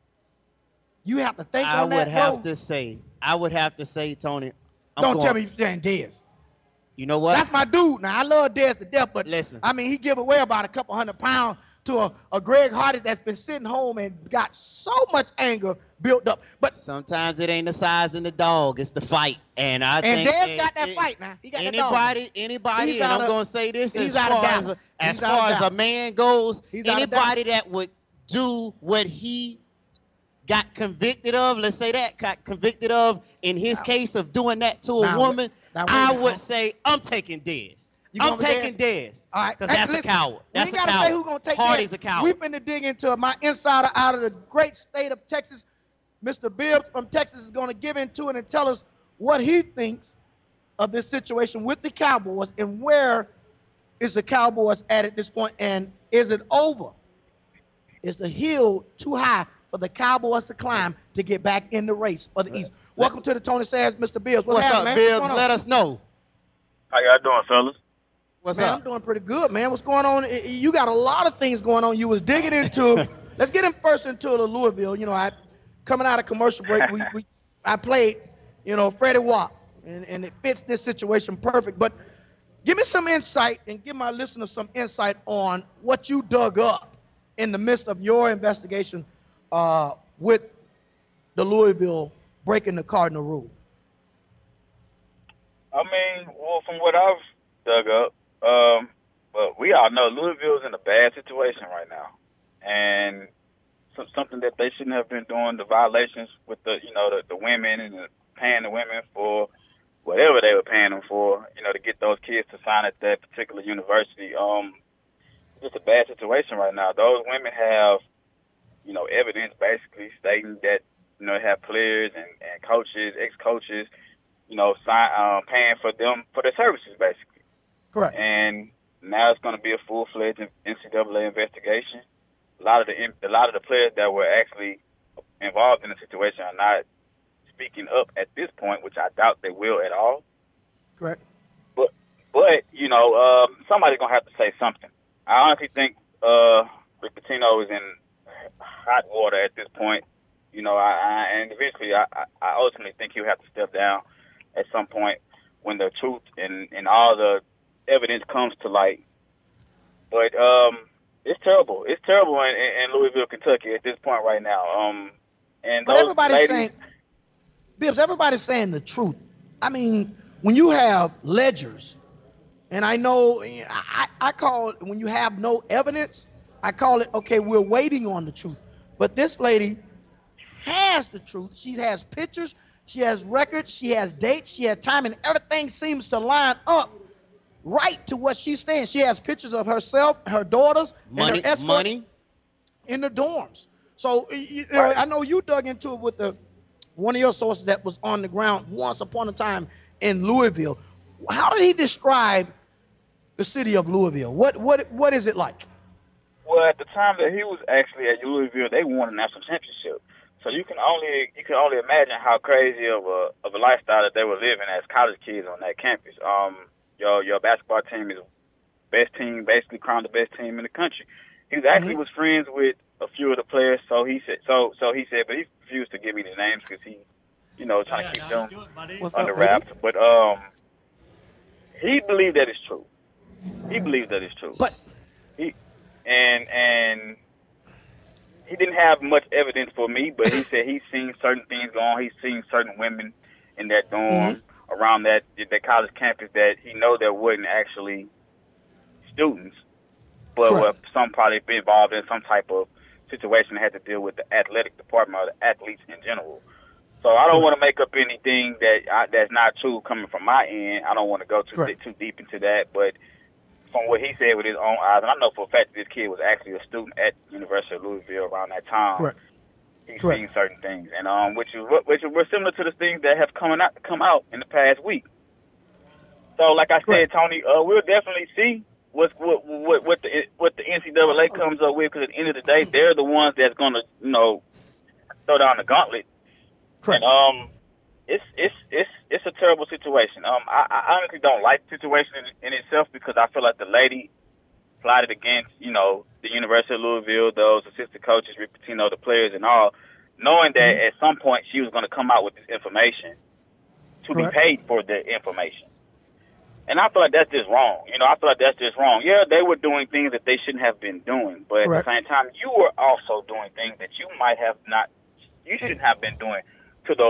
You have to think I on would that, have bro. to say, I would have to say, Tony. I'm Don't going, tell me you're saying Dez. You know what? That's my dude. Now, I love Dez to death, but Listen. I mean, he give away about a couple hundred pounds to a, a Greg Hardy that's been sitting home and got so much anger built up. But Sometimes it ain't the size in the dog, it's the fight. And I and think Dez it- got that it- fight now. He got anybody, that dog. anybody, He's and out I'm of- gonna say this he's as out of far as a, Dallas. as He's out of far as a Dallas. man goes, He's out of anybody that would do what he got convicted of, let's say that, got convicted of in his Now- case of doing that to a now, woman, now, wait a I minute. would say I'm taking Dez. You I'm going with taking Dez? Dez. All right. Because Hey, that's listen, a coward. That's we a gotta coward. say who's gonna take Hardy's that. a coward. We finna dig into my insider out of the great state of Texas. Mister Bibbs from Texas is gonna give into it and tell us what he thinks of this situation with the Cowboys and where is the Cowboys at at this point, and is it over? Is the hill too high for the Cowboys to climb to get back in the race for the East? Welcome to the Tony Sands, Mister Bibbs. What's, What's happening, up, man? Bibbs? What's going Let on? us know. How y'all doing, fellas? What's Man, up? I'm doing pretty good, man. What's going on? You got a lot of things going on. You was digging into. Let's get in first into the Louisville. You know, I coming out of commercial break, we, we I played, you know, Freddie Watt, and, and it fits this situation perfect. But give me some insight and give my listeners some insight on what you dug up in the midst of your investigation uh, with the Louisville breaking the Cardinal rule. I mean, well, from what I've dug up, um, but we all know Louisville's in a bad situation right now, and so, something that they shouldn't have been doing. The violations with the, you know, the, the women and the, paying the women for whatever they were paying them for, you know, to get those kids to sign at that particular university. Um, it's just a bad situation right now. Those women have, you know, evidence basically stating that, you know, they have players and, and coaches, ex-coaches, you know, sign, um, paying for them for their services, basically. Correct. And now it's going to be a full-fledged N C double A investigation. A lot of the a lot of the players that were actually involved in the situation are not speaking up at this point, which I doubt they will at all. Correct. But but you know, um, somebody's gonna have to say something. I honestly think uh, Rick Pitino is in hot water at this point. You know, I, I and eventually, I, I ultimately think he'll have to step down at some point when the truth and, and all the evidence comes to light. But um, it's terrible. It's terrible in, in Louisville, Kentucky at this point right now. Um, and But those everybody's ladies, saying, Bibbs, everybody's saying the truth. I mean, when you have ledgers, and I know, I, I call it, when you have no evidence, I call it, okay, we're waiting on the truth. But this lady has the truth. She has pictures, she has records, she has dates, she has time, and everything seems to line up right to what she's saying. She has pictures of herself, her daughters, Money, and her escorts money. in the dorms. So you know, Right. I know you dug into it with the one of your sources that was on the ground once upon a time in Louisville. How did he describe the city of Louisville? What what what is it like? well, at the time that he was actually at Louisville, they won a national championship. So you can only you can only imagine how crazy of a of a lifestyle that they were living as college kids on that campus. Um, your your basketball team is best team, basically crowned the best team in the country. He was actually Mhm. was friends with a few of the players, so he said so so he said, but he refused to give me the names because he, you know, trying to keep them What's under up, baby? wraps. But um, he believed that it's true. He believes that it's true. But he and and he didn't have much evidence for me, but he said he's seen certain things go on. He's seen certain women in that dorm mm-hmm. around that that college campus that he know there wasn't actually students, but were some probably be involved in some type of situation that had to deal with the athletic department or the athletes in general. So I don't want to make up anything that I, that's not true coming from my end. I don't want to go too Correct. too deep into that, but from what he said with his own eyes, and I know for a fact that this kid was actually a student at University of Louisville around that time. Correct. He's Correct. seen certain things, and um, which is which were similar to the things that have come out come out in the past week. So, like I said, Correct. Tony, uh, we'll definitely see what's what what what the what the N C double A comes up with, because at the end of the day, they're the ones that's gonna you know throw down the gauntlet. Correct. And um, it's it's it's it's a terrible situation. Um, I, I honestly don't like the situation in, in itself, because I feel like the lady plotted against you know the University of Louisville, those assistant coaches, Rick Pitino, the players, and all, knowing that Mm-hmm. at some point she was going to come out with this information to Correct. be paid for the information. And I feel like that's just wrong. You know, I feel like that's just wrong. Yeah, they were doing things that they shouldn't have been doing, but Correct. at the same time, you were also doing things that you might have not, you shouldn't have been doing to the,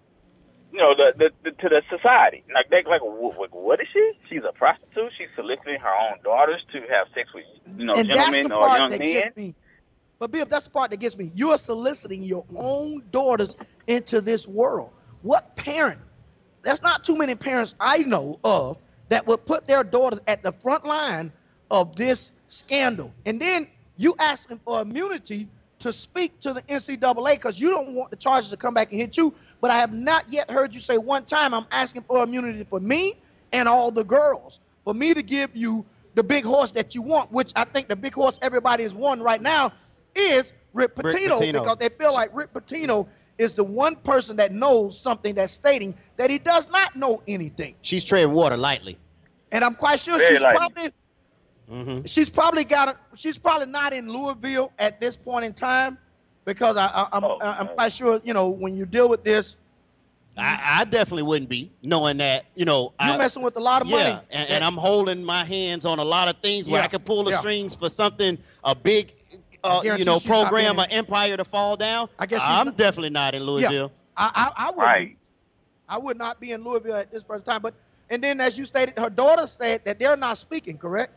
you know, the, the, the to the society. Like, they like, what, what is she? She's a prostitute. She's soliciting her own daughters to have sex with, you know, and that's gentlemen the or part young that men. gets me. But Bill, that's the part that gets me. You are soliciting your own daughters into this world. What parent? There's not too many parents I know of that would put their daughters at the front line of this scandal. And then you asking for immunity to speak to the N C double A because you don't want the charges to come back and hit you. But I have not yet heard you say one time, I'm asking for immunity for me and all the girls, for me to give you the big horse that you want, which I think the big horse everybody is wanting right now is Rick Pitino, Rick Pitino. because they feel like Rick Pitino is the one person that knows something that's stating that he does not know anything. She's treading water lightly. And I'm quite sure Very she's lightly. probably Mm-hmm. she's probably got a, she's probably not in Louisville at this point in time, because I, I, I'm Oh, I'm no. quite sure, you know, when you deal with this, I, I definitely wouldn't be, knowing that, you know, you're I, messing with a lot of yeah, money. and, that- and I'm holding my hands on a lot of things where Yeah, I can pull the yeah. strings for something, a big, I uh, guarantee you know, she's not program, being an in- empire to fall down. I guess she's I'm not- definitely not in Louisville. I I, I would Right. I would not be in Louisville at this present time. But and then, as you stated, her daughter said that they're not speaking, correct?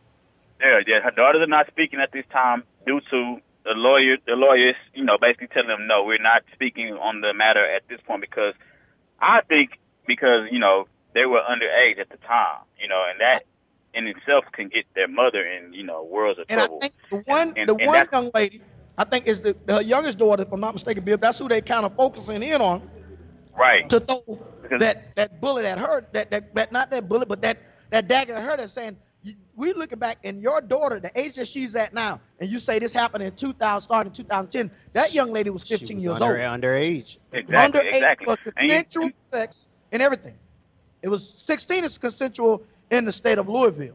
Yeah, yeah. Her daughters are not speaking at this time due to the lawyer, the lawyers, you know, basically telling them, no, we're not speaking on the matter at this point, because I think because, you know, they were underage at the time, you know, and that in itself can get their mother in, you know, worlds of And I trouble. think the one And- the and one that's- young lady, I think is the her youngest daughter, if I'm not mistaken, Bill. That's who they kind of focusing in on Right. to throw Because- that that bullet at her. That, that that not that bullet, but that that dagger at her. That's saying, you- we looking back, and your daughter, the age that she's at now, and you say this happened in two thousand, starting in two thousand ten. That young lady was fifteen She was years under, old, underage. Exactly, underage exactly. for And you- consensual sex and everything. It was sixteen is consensual in the state of Louisville.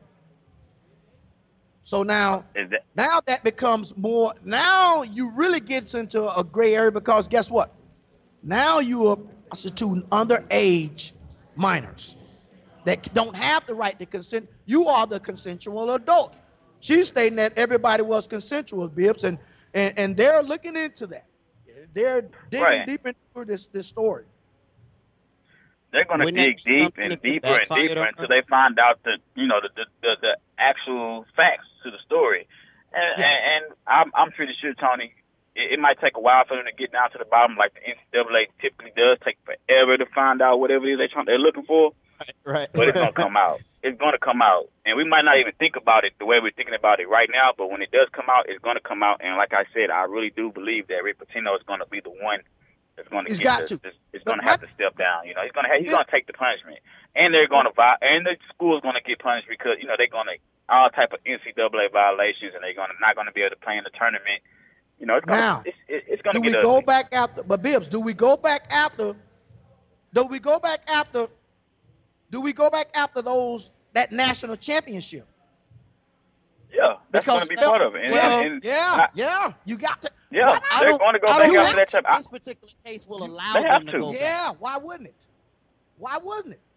So now, is that, now that becomes more. Now you really gets into a gray area, because guess what? Now you are prostituting underage minors that don't have the right to consent. You are the consensual adult. She's stating that everybody was consensual, Bibbs, and and, and they're looking into that. They're digging Right. deep into this this story. they're going to Wouldn't that dig be deep something and if it deeper and backfired deeper on until her? they find out the, you know, the the, the, the actual facts to the story. And, Yeah. and, and I'm, I'm pretty sure, Tony, it, it might take a while for them to get down to the bottom, like the N C double A typically does. Take forever to find out whatever it is they're, trying, they're looking for, Right. but it's going to come out. It's going to come out. And we might not even think about it the way we're thinking about it right now, but when it does come out, it's going to come out. And like I said, I really do believe that Rick Pitino is going to be the one that's going to He's get got the, to. this- it's But going to my- have to step down. You know, he's going to he's going to take the punishment, and they're going to vi- and the school is going to get punished, because you know they're going to all type of N C double A violations, and they're going to not going to be able to play in the tournament. You know, it's gonna, Now, it's, it- it's going Do to we get go ugly. back after? But Bibbs, do we go back after? Do we go back after? Do we go back after those that national championship? Yeah, that's going to be they'll- part of it. And, well, and, and yeah, I- yeah, you got to. yeah, Why not? I they're don't- going to go I back don't after that. think Chap- I- this particular case will allow They them have to to. go back. Yeah, why wouldn't it? Why wouldn't it?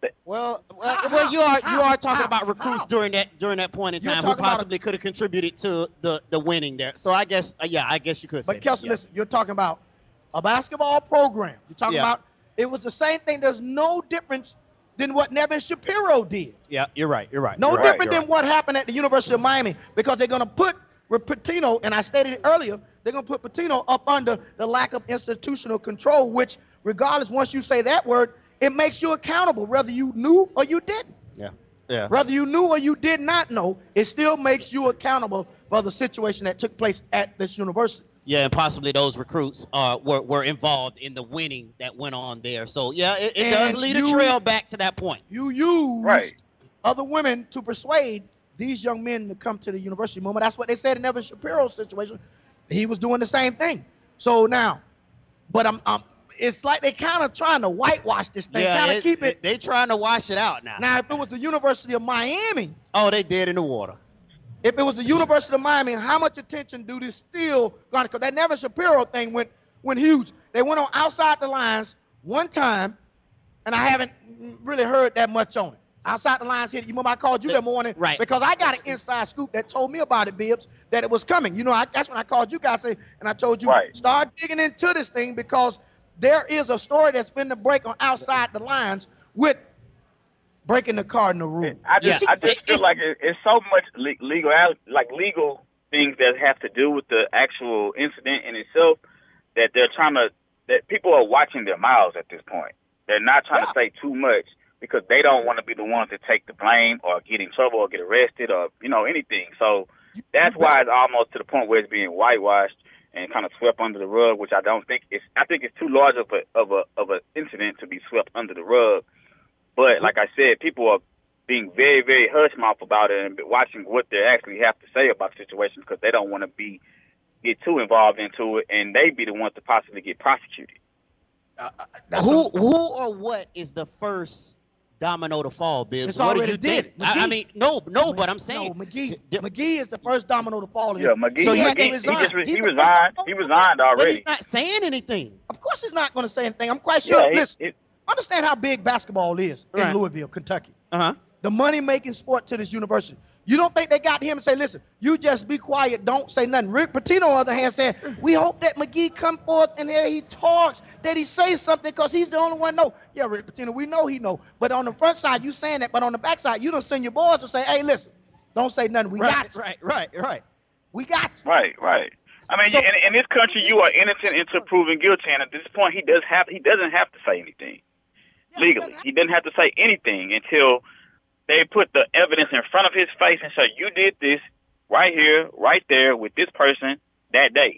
Well, well, well, you are you are talking how, about recruits how? during that during that point in You're time who talking about a- possibly could have contributed to the the winning there. So I guess uh, yeah, I guess you could say. But Kelsey, that, yeah. listen, you're talking about a basketball program. You're talking Yeah. about it was the same thing. There's no difference than what Nevin Shapiro did. Yeah, you're right. You're right. No you're different right, than you're what happened at the University of Miami, because they're going to put Pitino, and I stated it earlier, they're going to put Pitino up under the lack of institutional control, which regardless, once you say that word, it makes you accountable, whether you knew or you didn't. Yeah. Yeah. Whether you knew or you did not know, it still makes you accountable for the situation that took place at this university. Yeah, and possibly those recruits uh, were, were involved in the winning that went on there. So, yeah, it, it does And lead you- a trail back to that point. You used Right. other women to persuade these young men to come to the university. Remember, that's what they said in Evan Shapiro's situation. He was doing the same thing. So now, but I'm, I'm it's like they kind of trying to whitewash this thing, Yeah, kind of it- keep it. They trying to wash it out now. Now, if it was the University of Miami, Oh, they dead in the water. if it was the University of Miami, how much attention do this still garner? Because that Nevin Shapiro thing went went huge. They went on outside the lines one time, and I haven't really heard that much on it. Outside the lines hit. You remember I called you that morning, Right. Because I got an inside scoop that told me about it, Bibbs, that it was coming. You know, I, that's when I called you guys, and I told you Right. start digging into this thing, because there is a story that's been to break on outside the lines with breaking the cardinal rule. I just, Yeah. I just feel like it, it's so much le- legal, like legal things that have to do with the actual incident in itself, that they're trying to, that people are watching their mouths at this point. They're not trying Yeah. to say too much because they don't want to be the ones to take the blame or get in trouble or get arrested or, you know, anything. So that's you why better- it's almost to the point where it's being whitewashed and kind of swept under the rug, which I don't think it's, I think it's too large of a, of a, of an incident to be swept under the rug. But like I said, people are being very, very hush-mouth about it and watching what they actually have to say about the situation because they don't want to be get too involved into it, and they be the ones to possibly get prosecuted. Uh, uh, that's Who, what- who or what is the first domino to fall, Bibbs? It's What do already you did. think? I, I McGee. mean, no, no, but I'm saying. No, McGee. D- McGee is the first domino to fall. in Yeah, it. McGee, So he, he had to he, he resign. just re- He's he the first resigned. domino He to resigned But already. he's not saying anything. Of course, he's not going to say anything. I'm quite sure. Yeah, he- Listen, he- understand how big basketball is in Right. Louisville, Kentucky. Uh huh. The money-making sport to this university. You don't think they got him and say, listen, you just be quiet, don't say nothing. Rick Pitino, on the other hand, said, we hope that McGee come forth and that he talks, that he says something because he's the only one know. Yeah, Rick Pitino, we know he know. But on the front side, you saying that. But on the back side, you don't send your boys to say, hey, listen, don't say nothing. We Right, got you. right, right, right. We got you. Right, right. I mean, So- in, in this country, you are innocent until proven guilty, and at this point, he does have he doesn't have to say anything Yeah, he legally. doesn't He doesn't have to say anything until they put the evidence in front of his face and say, "You did this right here, right there, with this person that day,"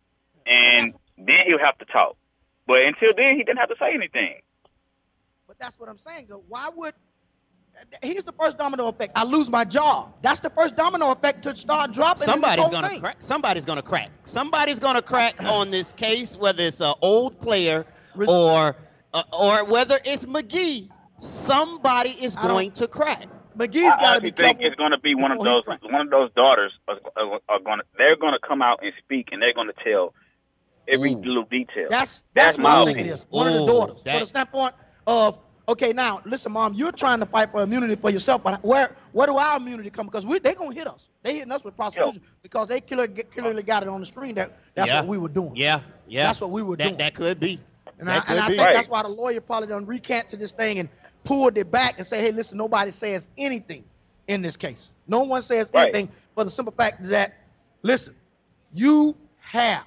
and then he'll have to talk. But until then, he didn't have to say anything. But that's what I'm saying, though. Why would here's the first domino effect. I lose my job. That's the first domino effect to start dropping. in this Somebody's whole gonna thing. crack. Somebody's gonna crack. Somebody's gonna crack on this case, whether it's an old player Res- or uh, or whether it's McGee. Somebody is I don't- going to crack. McGee's I got to honestly be think careful. it's going to be one of before he those cracks. one of those daughters are, are, are going to they're going to come out and speak and they're going to tell every Ooh. little detail. That's That's that's, my what I think it opinion. is. One of the Ooh, daughters. that- From the standpoint of, okay, now listen, Mom, you're trying to fight for immunity for yourself, but where where do our immunity come? Because we they're gonna hit us. They hitting us with prosecution because they clearly, clearly got it on the screen that that's Yeah. what we were doing. Yeah, yeah. That's what we were that, doing. That could be. And I, that could and I be. think Right. that's why the lawyer probably done recanted this thing and pulled it back and say, hey, listen, nobody says anything in this case. No one says Right. anything for the simple fact that, listen, you have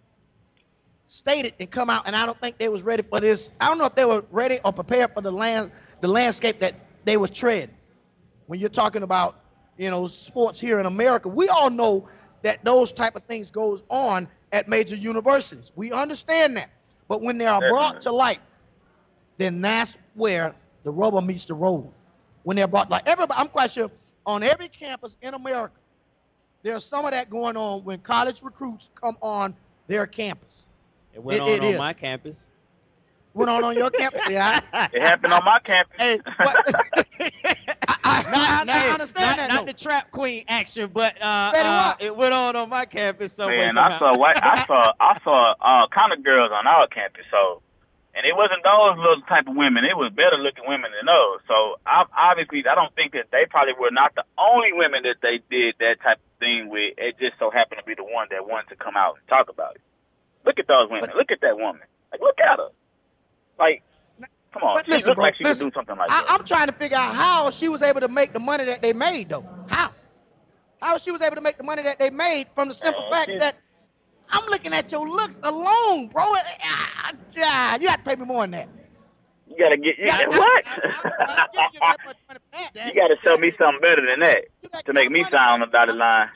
stated and come out, and I don't think they was ready for this. I don't know if they were ready or prepared for the land, the landscape that they was treading. When you're talking about, you know, sports here in America, we all know that those type of things goes on at major universities. We understand that. But when they are brought to light, then that's where the rubber meets the road. When they're brought, like everybody, I'm quite sure on every campus in America, there's some of that going on when college recruits come on their campus. It went It- on it on is. my campus. Went on on your campus, yeah. It happened on my campus. Hey, But- I, I, I, not, I not- understand not, that. not though. the trap queen action, but uh, Betty uh, White. it went on on my campus somewhere. Man, I somehow. saw white, I saw I saw uh, kind of girls on our campus, so And it wasn't those little type of women. It was better looking women than those. So I, obviously, I don't think that they probably were not the only women that they did that type of thing with. It just so happened to be the one that wanted to come out and talk about it. Look at those women. Look at that woman. Like, look at her. Like, come on. But She listen, looked bro, like she listen, could do something like I, that. I'm trying to figure out how she was able to make the money that they made, though. How? How she was able to make the money that they made from the simple Man, fact she- that I'm looking at your looks alone, bro. Ah, ah, you got to pay me more than that. You gotta get you, Yeah, I- what? I- I- I don't give you that much money for that. You gotta show me something better than that You got to make me money sign on the for- dotted line.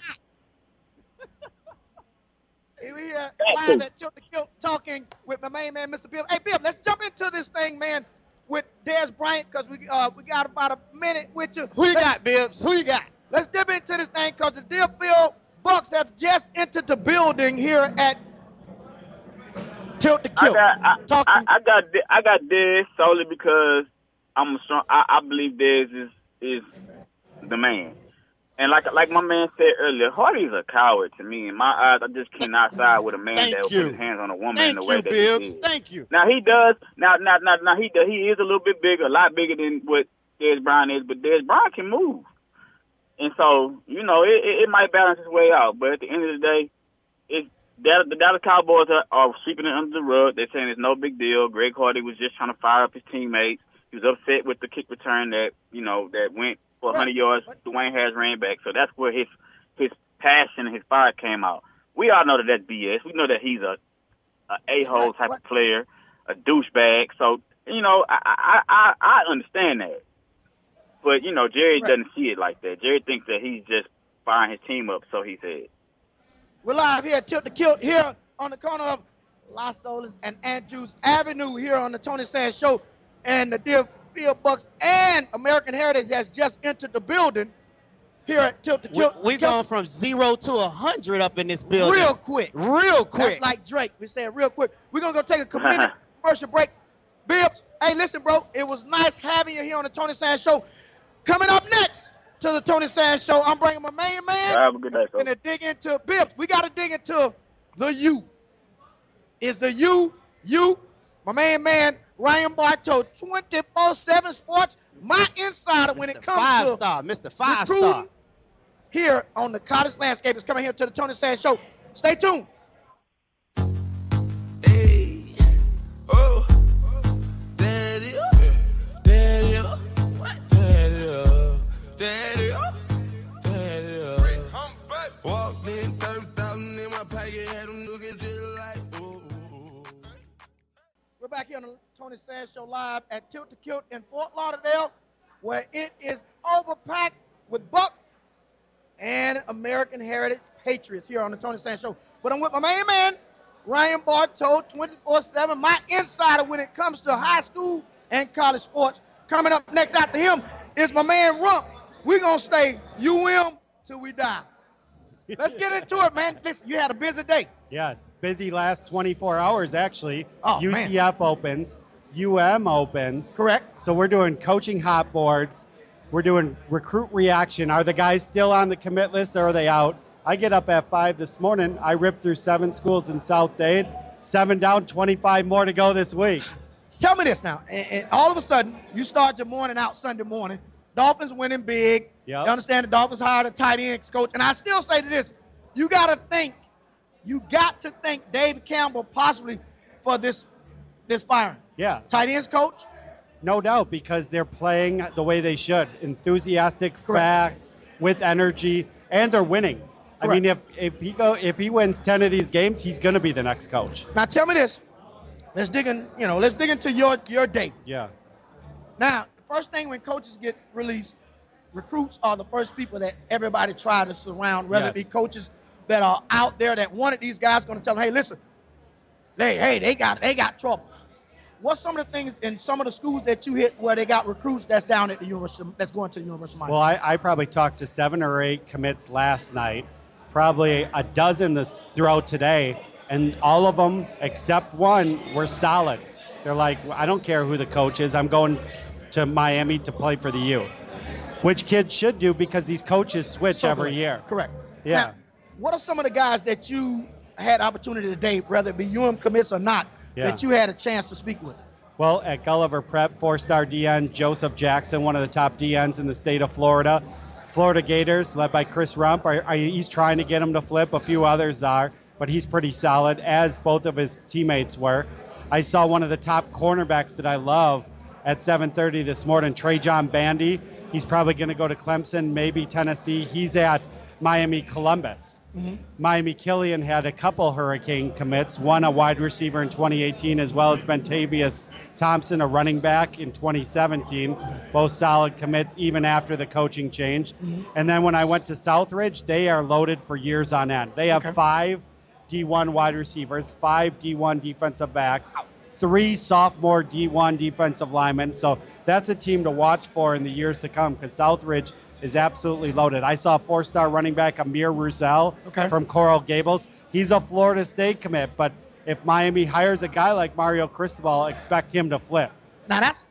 Hey, we here live at Tilt the Kilt talking with my main man, Mister Bill. Hey, Bill, let's jump into this thing, man, with Dez Bryant, because we uh we got about a minute with you. Who you Let's- got, Bibbs? Who you got? Let's dip into this thing because the Deerfield Bucks have just entered the building here at Tilt the I Kilt. got I, Talking- I, I got De- I got Dez solely because I'm a strong. I, I believe Dez is is the man. And like like my man said earlier, Hardy's a coward to me. In my eyes, I just cannot side with a man Thank that will you. put his hands on a woman Thank in the way you, that Bibbs. he did. Thank you. Now he does. Now, now, now, now he does, he is a little bit bigger, a lot bigger than what Dez Bryant is. But Dez Bryant can move, and so you know it, it, it might balance its way out. But at the end of the day, it that the Dallas Cowboys are, are sweeping it under the rug. They're saying it's no big deal. Greg Hardy was just trying to fire up his teammates. He was upset with the kick return that you know that went for one hundred yards. Dwayne Harris ran back, so that's where his his passion and his fire came out. We all know that that's B S. We know that he's a, a a-hole type of player, a douchebag. So, you know, I I, I, I understand that. But, you know, Jerry Right. doesn't see it like that. Jerry thinks that he's just firing his team up, so he said. We're live here at Tilt the Kilt here on the corner of Las Olas and Andrews Avenue here on the Tony Sands Show. And the Deerfield Bucks and American Heritage has just entered the building here at Tilt the We, Kilt. we've gone from zero to a hundred up in this building. real quick. Real quick. That's like Drake. We said real quick. We're going to go take a committed commercial break. Bibbs, hey, listen, bro. It was nice having you here on the Tony Sands Show. Coming up next to the Tony Sands Show, I'm bringing my main man. Have a good day, We're folks. going to dig into Bibbs. We got to dig into the U. Is the U, you, my main man, Ryan Bartow, twenty-four seven Sports, my insider when it Mister comes Five to star, Mister Five recruiting Star. here on the Cottage Landscape. Is coming here to the Tony Sands Show. Stay tuned. Hey, oh, daddy, daddy, daddy, daddy, daddy. Walked in, thirty thousand in my pocket, had them looking just like, oh. We're back here on the Tony Sands Show live at Tilt the Kilt in Fort Lauderdale, where it is overpacked with Bucks and American Heritage Patriots here on the Tony Sands Show. But I'm with my main man, Ryan Bartow, twenty-four seven, my insider when it comes to high school and college sports. Coming up next after him is my man Rump. We're going to stay U M till we die. Let's get into it, man. Listen, you had a busy day. Yes, busy last twenty-four hours actually. Oh, U C F opens, U M opens. Correct. So we're doing coaching hot boards. We're doing recruit reaction. Are the guys still on the commit list or are they out? I get up at five this morning. I ripped through seven schools in South Dade. Seven down, twenty-five more to go this week. Tell me this now. And, and all of a sudden, you start your morning out Sunday morning. Dolphins winning big. Yep. You understand the Dolphins hired a tight ends coach. And I still say to this, you got to think, you got to think David Campbell possibly for this this firing. Yeah, Tight ends coach? no doubt because they're playing the way they should. Enthusiastic, Correct. fast, with energy, and they're winning. I mean, if, if he go if he wins ten of these games, he's going to be the next coach. Now tell me this. Let's dig in, you know, let's dig into your, your day. Yeah. Now, the first thing when coaches get released, recruits are the first people that everybody try to surround, whether it be Yes. coaches that are out there that wanted these guys going to tell them, hey, listen, hey, hey, they got they got trouble. What's some of the things in some of the schools that you hit where they got recruits that's down at the university, that's going to the University of Miami? Well, I, I probably talked to seven or eight commits last night, probably a dozen this throughout today, and all of them except one were solid. They're like, I don't care who the coach is. I'm going to Miami to play for the U, which kids should do because these coaches switch So every correct. year. Correct. Yeah. Now, what are some of the guys that you had opportunity today, whether it be U M commits or not, Yeah. that you had a chance to speak with? Well, at Gulliver Prep, four-star D N Joseph Jackson, one of the top D Ns in the state of Florida. Florida Gators, led by Chris Rump, are, are, he's trying to get him to flip. A few others are, but he's pretty solid, as both of his teammates were. I saw one of the top cornerbacks that I love at seven thirty this morning, Trajan Bandy. He's probably going to go to Clemson, maybe Tennessee. He's at Miami Columbus. Mm-hmm. Miami Killian had a couple Hurricane commits, one a wide receiver in twenty eighteen, as well as Bentavious Thompson, a running back in twenty seventeen. Both solid commits even after the coaching change. Mm-hmm. And then when I went to Southridge, they are loaded for years on end. They have okay. five D one wide receivers, five D one defensive backs, three sophomore D one defensive linemen. So that's a team to watch for in the years to come, because Southridge is absolutely loaded. I saw four-star running back Amir Roussel okay. from Coral Gables. He's a Florida State commit, but if Miami hires a guy like Mario Cristobal, expect him to flip. Now that's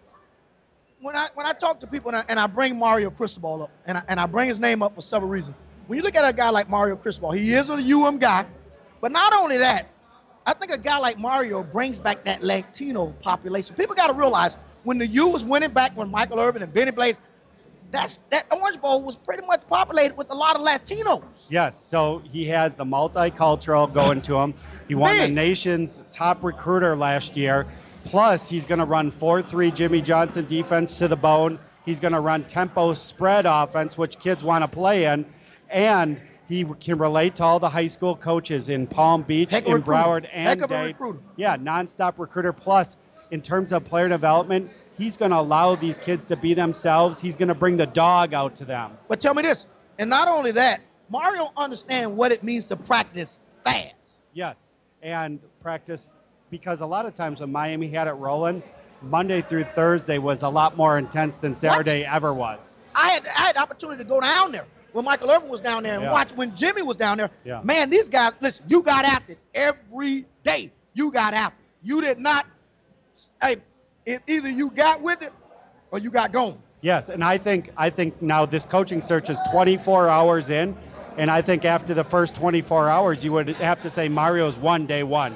when I when I talk to people and I, and I bring Mario Cristobal up, and I, and I bring his name up for several reasons. When you look at a guy like Mario Cristobal, he is a U M guy, but not only that, I think a guy like Mario brings back that Latino population. People got to realize when the U was winning back when Michael Irvin and Benny Blaze, That's that Orange Bowl was pretty much populated with a lot of Latinos. Yes, so he has the multicultural going to him. He won Big. the nation's top recruiter last year. Plus, he's going to run four three Jimmy Johnson defense to the bone. He's going to run tempo spread offense, which kids want to play in. And he can relate to all the high school coaches in Palm Beach, Heck in Broward, and Heck of a Dade. recruiter. Yeah, nonstop recruiter. Plus, in terms of player development, he's going to allow these kids to be themselves. He's going to bring the dog out to them. But tell me this, and not only that, Mario understands what it means to practice fast. Yes, and practice, because a lot of times when Miami had it rolling, Monday through Thursday was a lot more intense than Saturday what? ever was. I had I had the opportunity to go down there when Michael Irvin was down there and yeah. watch when Jimmy was down there. Yeah. Man, these guys, listen, you got after it every day. You got after it. You did not, hey, it, either you got with it or you got gone. Yes, and I think I think now this coaching search is twenty-four hours in, and I think after the first twenty-four hours, you would have to say Mario's won day one.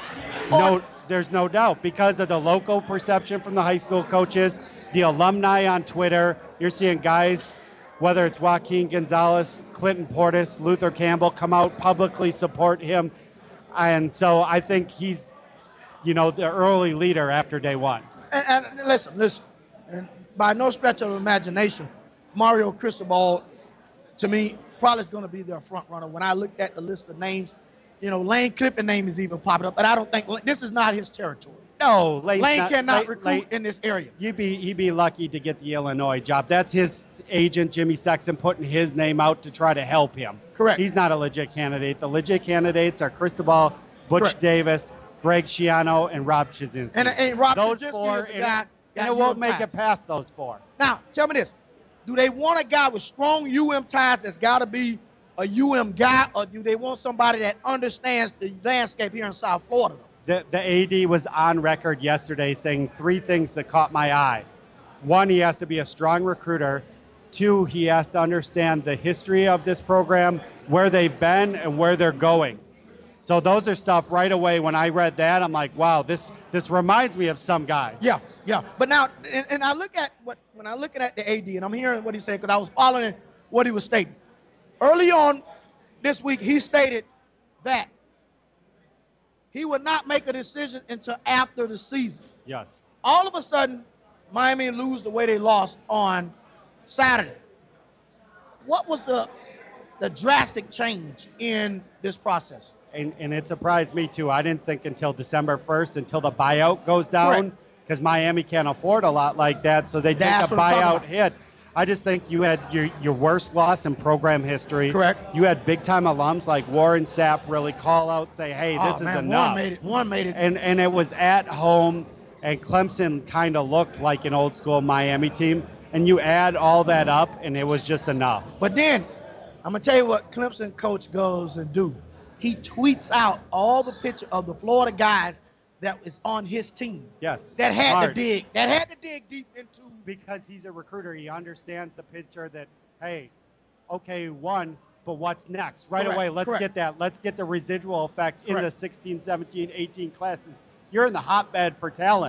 No, there's no doubt, because of the local perception from the high school coaches, the alumni on Twitter. You're seeing guys, whether it's Joaquin Gonzalez, Clinton Portis, Luther Campbell, come out publicly support him, and so I think he's, you know, the early leader after day one. And, and listen, listen, and by no stretch of imagination, Mario Cristobal, to me, probably is going to be their front runner. When I looked at the list of names, you know, Lane Clipping name is even popping up, but I don't think this is not his territory. No, Lane's Lane not, cannot Lane, recruit Lane, in this area. You'd be he'd be lucky to get the Illinois job. That's his agent, Jimmy Sexton, putting his name out to try to help him. Correct. He's not a legit candidate. The legit candidates are Cristobal, Butch Correct. Davis, Greg Schiano, and Rob Chudzinski. And, and Rob those Chudzinski four, is a and, guy. and it won't make it past those four. Now, tell me this. Do they want a guy with strong U M ties that's got to be a U M guy, or do they want somebody that understands the landscape here in South Florida? The, the A D was on record yesterday saying three things that caught my eye. One, he has to be a strong recruiter. Two, he has to understand the history of this program, where they've been and where they're going. So those are stuff right away. When I read that, I'm like, wow, this this reminds me of some guy. Yeah, yeah. But now, and, and I look at what, when I looking at the A D, and I'm hearing what he said, because I was following what he was stating. Early on this week, he stated that he would not make a decision until after the season. Yes. All of a sudden, Miami lose the way they lost on Saturday. What was the the drastic change in this process? And, and it surprised me, too. I didn't think until December first, until the buyout goes down, because Miami can't afford a lot like that, so they That's take a buyout hit. I just think you had your, your worst loss in program history. Correct. You had big-time alums like Warren Sapp really call out, say, hey, this oh, is man, enough. One made it. One made it. And, and it was at home, and Clemson kind of looked like an old-school Miami team. And you add all that up, and it was just enough. But then, I'm going to tell you what Clemson coach goes and do. He tweets out all the picture of the Florida guys that is on his team. Yes. That had Hard. to dig. That had to dig deep into. Because he's a recruiter, he understands the picture that, hey, okay, one, but what's next? Right Correct. away, let's Correct. get that. Let's get the residual effect Correct. in the sixteen, seventeen, eighteen classes. You're in the hotbed for talent. Correct.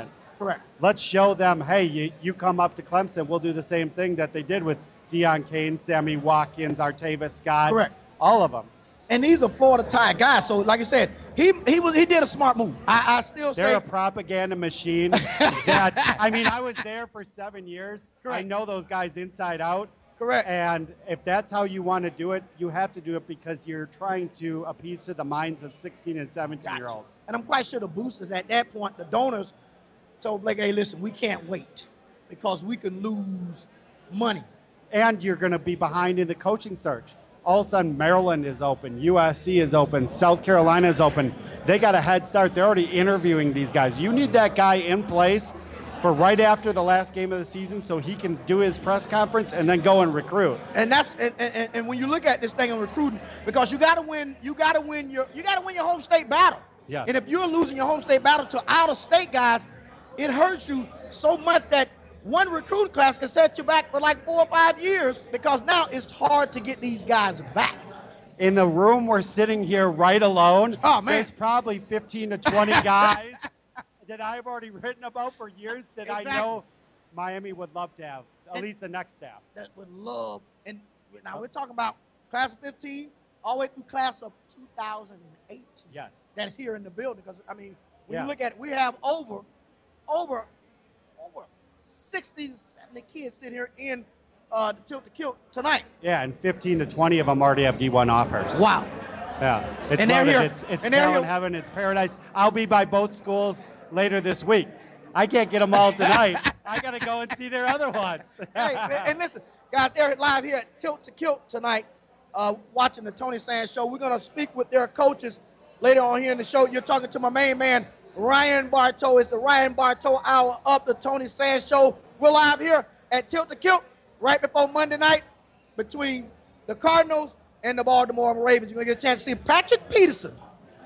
Correct. Let's show them, hey, you, you come up to Clemson, we'll do the same thing that they did with Deion Kane, Sammy Watkins, Artavis Scott. Correct. All of them. And these are Florida Tide guys. So, like I said, he he was he did a smart move. I, I still They're say a propaganda machine. that, I mean, I was there for seven years. Correct. I know those guys inside out. correct. And if that's how you want to do it, you have to do it because you're trying to appease to the minds of sixteen and seventeen year olds. And I'm quite sure the boosters at that point, the donors, told Blake, hey, listen, we can't wait because we can lose money. And you're going to be behind in the coaching search. All of a sudden, Maryland is open, U S C is open, South Carolina is open. They got a head start. They're already interviewing these guys. You need that guy in place for right after the last game of the season so he can do his press conference and then go and recruit. And that's and, and, and when you look at this thing in recruiting, because you got to win, you got to win your you got to win your home state battle. Yes. And if you're losing your home state battle to out of state guys, it hurts you so much that one recruiting class can set you back for like four or five years because now it's hard to get these guys back. In the room we're sitting here right alone, oh, man. there's probably fifteen to twenty guys that I've already written about for years that Exactly. I know Miami would love to have, at And least the next staff. That would love, and now we're talking about class of fifteen all the way through class of two thousand eighteen. Yes. That's here in the building because, I mean, when Yeah. you look at it, we have over, over, over sixty to seventy kids sitting here in uh, the Tilt to Kill tonight. Yeah, and fifteen to twenty of them already have D one offers. Wow. Yeah, it's And they're loaded. here. It's, it's And they're hell in here. heaven. It's paradise. I'll be by both schools later this week. I can't get them all tonight. I got to go and see their other ones. Hey, and listen, guys, they're live here at Tilt to Kilt tonight, uh, watching the Tony Sands Show. We're going to speak with their coaches later on here in the show. You're talking to my main man, Ryan Bartow. It's the Ryan Bartow Hour of the Tony Sands Show. We're live here at Tilt to Kilt right before Monday night between the Cardinals and the Baltimore Ravens. You're going to get a chance to see Patrick Peterson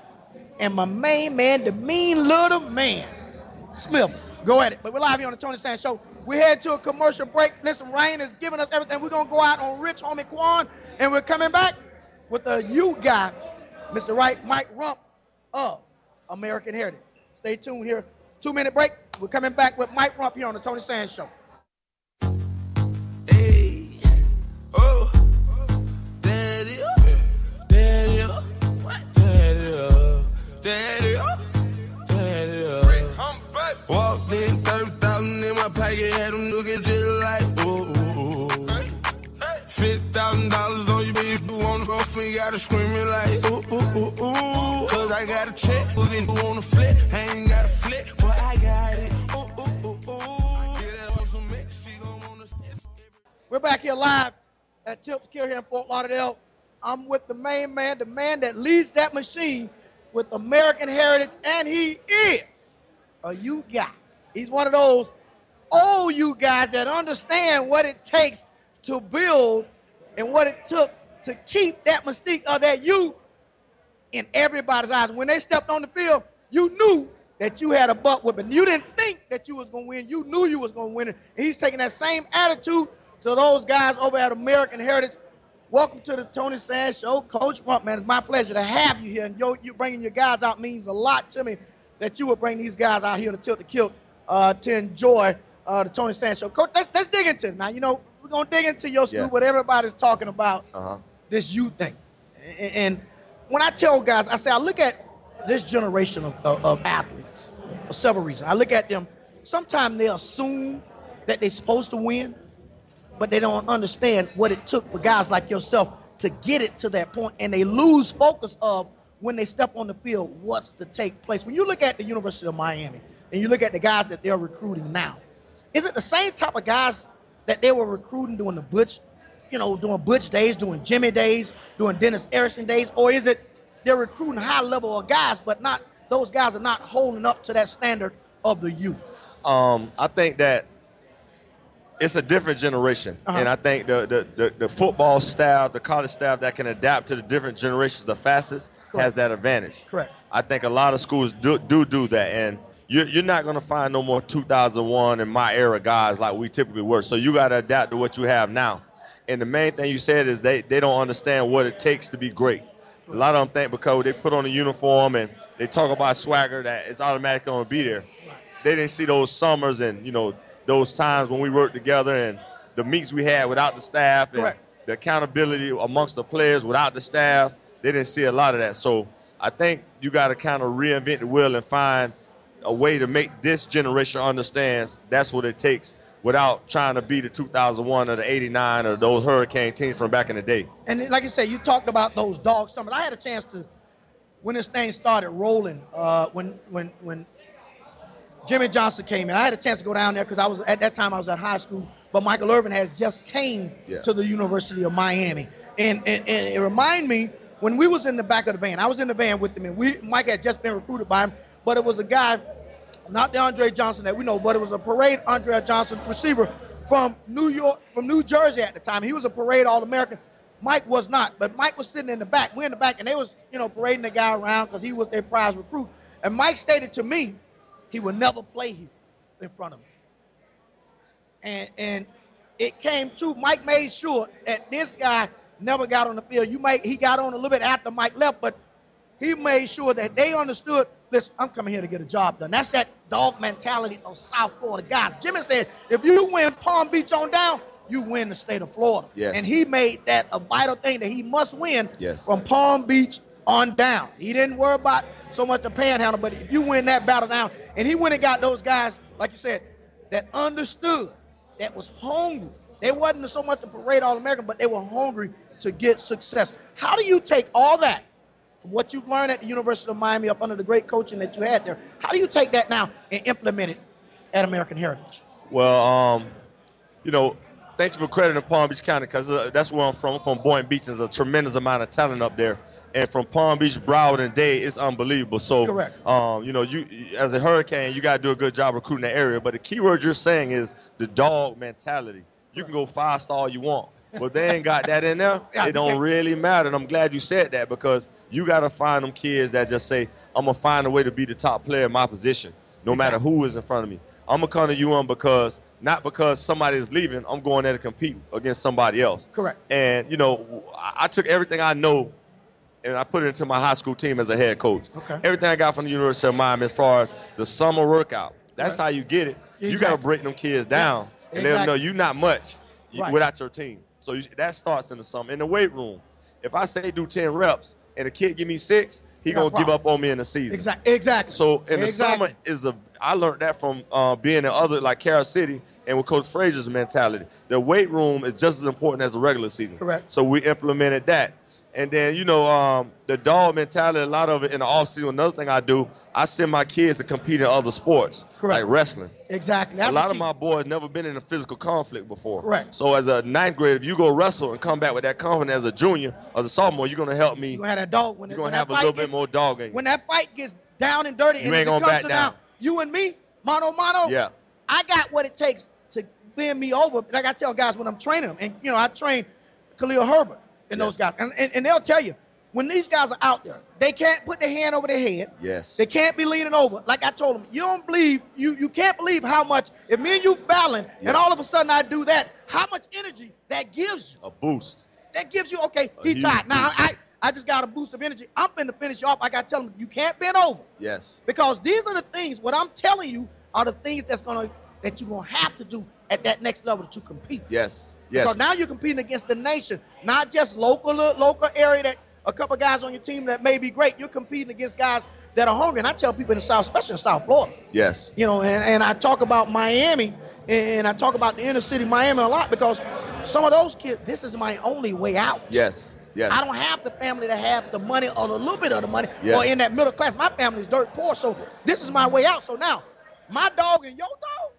and my main man, the mean little man, Smith. Go at it. But we're live here on the Tony Sands Show. We're headed to a commercial break. Listen, Ryan is giving us everything. We're going to go out on Rich Homie Quan, and we're coming back with a you guy, Mister Right, Mike Rump of American Heritage. Stay tuned here. Two-minute break. We're coming back with Mike Rump here on the Tony Sands Show. Hey, oh, daddy, daddy, daddy, daddy, daddy. Walked in, thirty thousand in my pocket, had them looking just like, oh, oh, oh. fifty thousand dollars on you, bitch, you on the floor, you gotta screaming like, oh, oh, oh, oh. Cause I got a check, looking on the flip, I ain't got a flip, but I got it, oh, oh, oh, oh. Get that on some mix, she gon' wanna We're back here live at Tilt to Kill here in Fort Lauderdale. I'm with the main man, the man that leads that machine with American Heritage, and he is a you guy. He's one of those old you guys that understand what it takes to build and what it took to keep that mystique of that you in everybody's eyes. When they stepped on the field, you knew that you had a butt whipping. You didn't think that you was going to win. You knew you was going to win it. And he's taking that same attitude to those guys over at American Heritage. Welcome to the Tony Sands Show. Coach Rump, man, it's my pleasure to have you here. And yo, you bringing your guys out means a lot to me that you would bring these guys out here to Tilt to Kilt uh, to enjoy uh, the Tony Sands Show. Coach, let's, let's dig into it. Now, you know, we're going to dig into your school, Yeah. what everybody's talking about, Uh-huh. this youth thing. And, and when I tell guys, I say, I look at this generation of, of, of athletes for several reasons. I look at them, sometimes they assume that they're supposed to win, but they don't understand what it took for guys like yourself to get it to that point, and they lose focus of when they step on the field, what's to take place. When you look at the University of Miami and you look at the guys that they're recruiting now, is it the same type of guys that they were recruiting during the Butch, you know, doing Butch days, doing Jimmy days, doing Dennis Erickson days, or is it they're recruiting high level of guys, but not those guys are not holding up to that standard of the youth? Um, I think that it's a different generation, Uh-huh. and I think the, the, the, the football staff, the college staff that can adapt to the different generations the fastest Correct. has that advantage. Correct. I think a lot of schools do do, do that, and you're, you're not going to find no more two thousand one and my era guys like we typically were. So you got to adapt to what you have now. And the main thing you said is they, they don't understand what it takes to be great. A lot of them think because they put on a uniform and they talk about swagger that it's automatically going to be there. they didn't see those summers and, you know, those times when we worked together and the meets we had without the staff and Correct. the accountability amongst the players without the staff. They didn't see a lot of that. So I think you got to kind of reinvent the wheel and find a way to make this generation understands that's what it takes without trying to be the two thousand one or the eighty-nine or those Hurricane teams from back in the day. And like you said, you talked about those dog summers. I had a chance to, when this thing started rolling, uh, when when when Jimmy Johnson came in, I had a chance to go down there because I was at that time I was at high school. But Michael Irvin has just came Yeah. to the University of Miami, and, and and it reminded me when we was in the back of the van. I was in the van with him, and we Mike had just been recruited by him, but it was a guy, not the Andre Johnson that we know, but it was a parade Andre Johnson receiver from New York, from New Jersey at the time. He was a parade All-American. Mike was not, but Mike was sitting in the back. We're in the back, and they was, you know, parading the guy around because he was their prize recruit. And Mike stated to me he would never play here in front of me. And and it came true. Mike made sure that this guy never got on the field. You might he got on a little bit after Mike left, but he made sure that they understood, listen, I'm coming here to get a job done. That's that dog mentality of South Florida guys. Jimmy said, if you win Palm Beach on down, you win the state of Florida. Yes. And he made that a vital thing that he must win Yes. from Palm Beach on down. He didn't worry about so much the panhandle, but if you win that battle down, and he went and got those guys, like you said, that understood, that was hungry. They wasn't so much the parade All-American, but they were hungry to get success. How do you take all that, from what you've learned at the University of Miami up under the great coaching that you had there, how do you take that now and implement it at American Heritage? Well, um, you know, thank you for crediting Palm Beach County because uh, that's where I'm from. I'm from Boynton Beach. There's a tremendous amount of talent up there. And from Palm Beach, Broward, and Dade, it's unbelievable. So, Correct. Um, you know, you as a Hurricane, you got to do a good job recruiting the area. But the key word you're saying is the dog mentality. You can go five-star all you want, but they ain't got that in there. Yeah, It don't okay. really matter. And I'm glad you said that because you got to find them kids that just say, I'm going to find a way to be the top player in my position, no matter Exactly. who is in front of me. I'm going to come to U M because, not because somebody is leaving, I'm going there to compete against somebody else. Correct. And, you know, I I took everything I know and I put it into my high school team as a head coach. Okay. Everything I got from the University of Miami as far as the summer workout. That's Right. how you get it. You got to Exactly. break them kids down and let them know Exactly. you're not much you- Right. without your team. So you, that starts in the summer. In the weight room, if I say do ten reps and the kid give me six, he You got a going to give problem. up on me in the season. Exactly. Exactly. So in the Exactly. summer is a I learned that from uh, being in other like Carol City and with Coach Frazier's mentality. The weight room is just as important as the regular season. Correct. So we implemented that. And then, you know, um, the dog mentality, a lot of it in the offseason. Another thing I do, I send my kids to compete in other sports, Correct. like wrestling. Exactly. That's a lot the of key. my boys never been in a physical conflict before. Correct. So as a ninth grader, if you go wrestle and come back with that confidence as a junior or the sophomore, you're going to help me. You're going to have that dog. When You're it- going when to have that a little fight bit gets- more dog in you. When that fight gets down and dirty, You and ain't if gonna it comes back to down. now, you and me, mano mano, Yeah. I got what it takes to bend me over. Like I tell guys when I'm training them, and you know, I train Khalil Herbert and those Yes. guys, and, and, and they'll tell you, when these guys are out there, they can't put their hand over their head. Yes. They can't be leaning over. Like I told them, you don't believe, you you can't believe how much, if me and you battling, Yeah. and all of a sudden I do that, how much energy that gives you. A boost. That gives you, okay, A he huge tired. Now, boost. I, I just got a boost of energy. I'm finna finish you off. I got to tell them, you can't bend over. Yes. Because these are the things, what I'm telling you are the things that's gonna that you're gonna have to do at that next level to compete. Yes. Yes. Because now you're competing against the nation, not just local local area that a couple guys on your team that may be great. You're competing against guys that are hungry. And I tell people in the South, especially in South Florida, Yes. you know, and, and I talk about Miami and I talk about the inner city Miami a lot because some of those kids, this is my only way out. Yes. Yes. I don't have the family to have the money or a little bit of the money Yes. or in that middle class. My family's dirt poor, so this is my way out. So now, my dog and your dog,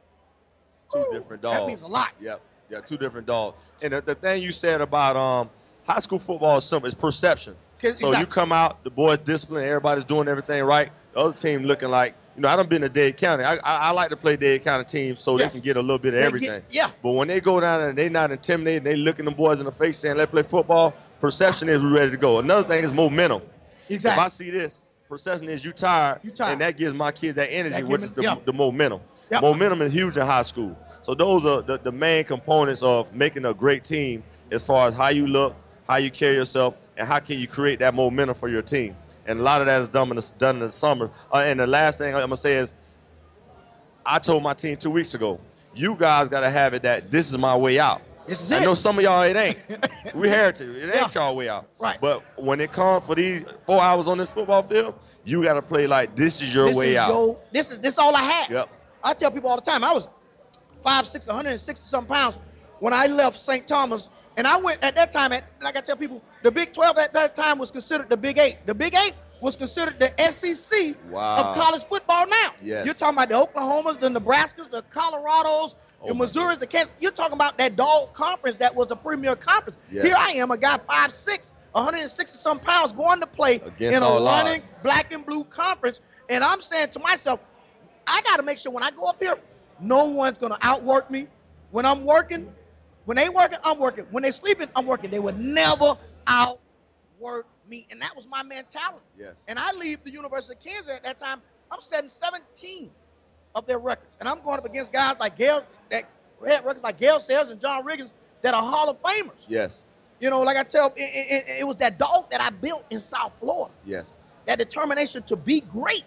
Two ooh, different dogs. that means a lot. Yep. Yeah, two different dogs. And the, the thing you said about um, high school football is simple. It's perception. Okay, So exactly. you come out, the boys disciplined, everybody's doing everything right. The other team looking like, you know, I done been to Dade County. I, I, I like to play Dade County teams so Yes. they can get a little bit of They get- everything. yeah. But when they go down there and they not intimidated, they looking them boys in the face saying, let's play football, perception is we ready to go. Another thing is momentum. Exactly. If I see this, perception is you tired, You tired. and that gives my kids that energy, That give which me- is the, yeah. the momentum. Yep. Momentum is huge in high school. So those are the, the main components of making a great team as far as how you look, how you carry yourself, and how can you create that momentum for your team. And a lot of that is done in the, done in the summer. Uh, and the last thing I'm going to say is I told my team two weeks ago, you guys got to have it that this is my way out. This is I it. know some of y'all it ain't. We heritage. It ain't Yeah. y'all way out. Right. But when it comes for these four hours on this football field, you got to play like this is your this way is out. Your, this is this all I had. Yep. I tell people all the time, I was five, six, one hundred sixty some pounds when I left Saint Thomas, and I went at that time. At like I tell people, the Big twelve at that time was considered the Big Eight. The Big Eight was considered the S E C Wow. of college football now. Yes. You're talking about the Oklahomas, the Nebraskas, the Colorados, Oh the my Missouris, the Kansas. You're talking about that dog conference that was the premier conference. Yes. Here I am, a guy five six, one hundred sixty some pounds, going to play Against in a all odds. running black and blue conference. And I'm saying to myself, I got to make sure when I go up here, no one's going to outwork me. When I'm working, when they working, I'm working. When they sleeping, I'm working. They would never outwork me. And that was my mentality. Yes. And I leave the University of Kansas at that time, I'm setting seventeen of their records. And I'm going up against guys like Gail, that had records like Gail Sayers and John Riggins that are Hall of Famers. Yes. You know, like I tell, it, it, it was that dog that I built in South Florida. Yes. That determination to be great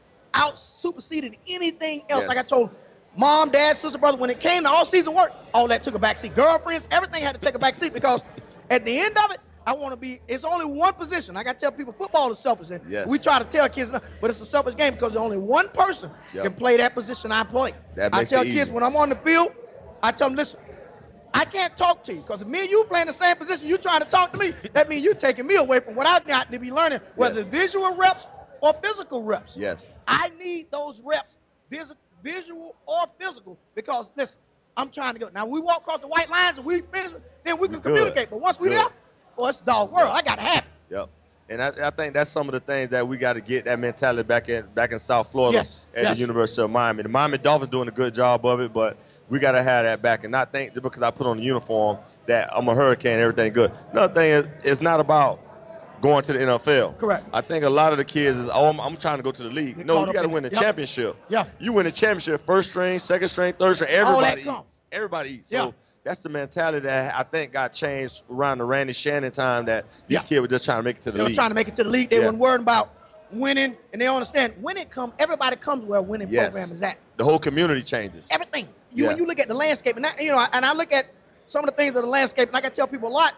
out superseded anything else. Yes. Like I told mom, dad, sister, brother, when it came to all season work, all that took a back seat. Girlfriends, everything had to take a back seat because at the end of it, I want to be, it's only one position. Like I tell people, football is selfish. And Yes. we try to tell kids, but it's a selfish game because there's only one person Yep. can play that position I play. That I makes tell it kids easy. when I'm on the field, I tell them, listen, I can't talk to you because if me and you playing the same position, you trying to talk to me, that means you're taking me away from what I've got to be learning, whether Yes. it's visual reps or physical reps. Yes. I need those reps, vis- visual or physical, because listen, I'm trying to go. Now we walk across the white lines and we finish, then we can Good. communicate. But once we Good. there, oh, it's dog world. I gotta have it. Yep. And I, I think that's some of the things that we got to get that mentality back in back in South Florida Yes, at yes. the University of Miami. The Miami Dolphins doing a good job of it, but we got to have that back and not think just because I put on the uniform that I'm a Hurricane, everything good. Another thing is, it's not about going to the N F L. Correct. I think a lot of the kids is, oh, I'm, I'm trying to go to the league. Get No, caught you up got to in win the it. Yep. championship. Yeah. You win the championship, first string, second string, third string, All that everybody comes. eats. Everybody eats. Yeah. So that's the mentality that I think got changed around the Randy Shannon time that these Yeah. kids were just trying to make it to the They were league. trying to make it to the league. They Yeah. weren't worried about winning, and they don't understand when it comes. Everybody comes where a winning Yes. program is at. The whole community changes. Everything. You Yeah. when you look at the landscape, and I, you know, and I look at some of the things of the landscape, and like I tell people a lot,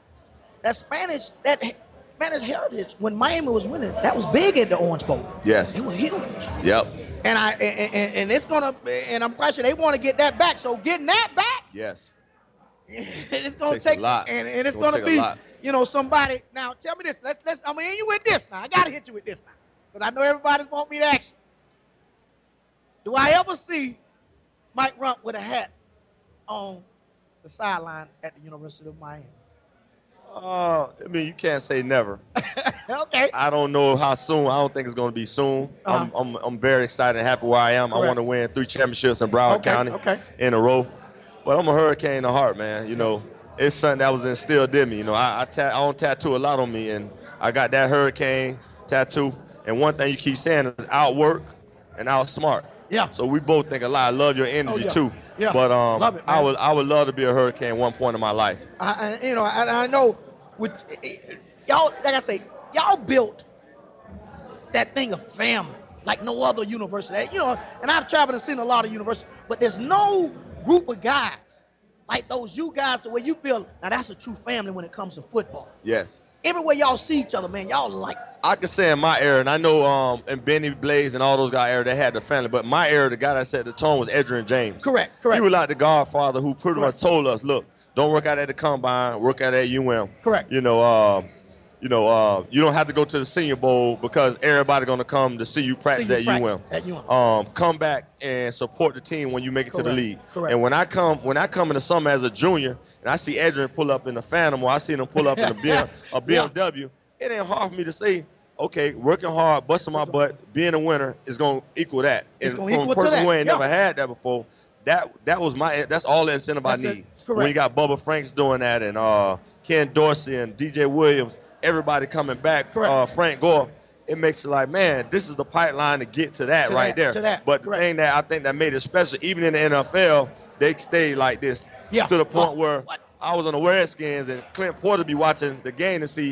that Spanish, that Spanish heritage when Miami was winning, that was big at the Orange Bowl. Yes. It was huge. Yep. And I and, and, and it's gonna, and I'm quite sure they want to get that back. So getting that back, Yes. it's gonna Takes a take some, lot. and, and it's Gonna gonna, take a be, lot. you know, somebody. Now tell me this. Let's let's. I'm gonna hit you with this. Now I gotta hit you with this now, because I know everybody's want me to ask you. Do I ever see Mike Rump with a hat on the sideline at the University of Miami? Uh, I mean, you can't say never. Okay. I don't know how soon. I don't think it's going to be soon. Uh-huh. I'm, I'm I'm very excited and happy where I am. I Correct. want to win three championships in Broward Okay, County okay. in a row. But I'm a Hurricane at heart, man. You know, it's something that was instilled in me. You know, I I, ta- I don't tattoo a lot on me, and I got that Hurricane tattoo. And one thing you keep saying is outwork and outsmart. Yeah. So we both think a lot. I love your energy Oh, yeah. too. Yeah. But um, Love it, I man. would I would love to be a Hurricane at one point in my life. I, I you know, I, I know with y'all, like I say, y'all built that thing of family like no other university. You know, and I've traveled and seen a lot of universities, but there's no group of guys like those you guys the way you feel. Now that's a true family when it comes to football. Yes. Everywhere y'all see each other, man, y'all like. I could say in my era, and I know um, in Benny Blaze and all those guys' era, they had the family. But my era, the guy that set the tone was Adrian James. Correct, correct. He was like the godfather who pretty Correct. much told us, look, don't work out at the combine, work out at U M. Correct. You know, uh, you know, uh, you don't have to go to the Senior Bowl because everybody gonna come to see you practice See you at practice U M. at U M. Um, come back and support the team when you make it to the Correct, league. correct. And when I come, when I come in the summer as a junior, and I see Adrian pull up in the Phantom, or I see him pull up in a, B M, a B M W, it ain't hard for me to say, okay, working hard, busting my butt, being a winner is gonna equal that. It's and gonna from equal a to person that, who ain't yeah. never had that before, that that was my that's all the incentive That's I it. need. Correct. When you got Bubba Franks doing that, and uh, Ken Dorsey and D J Williams, everybody coming back, Correct. uh, Frank Gore, it makes it like, man, this is the pipeline to get to that To right that, there. to that. But Correct. the thing that I think that made it special, even in the N F L, they stay like this Yeah. to the point What? where What? I was on the Redskins and Clint Porter be watching the game to see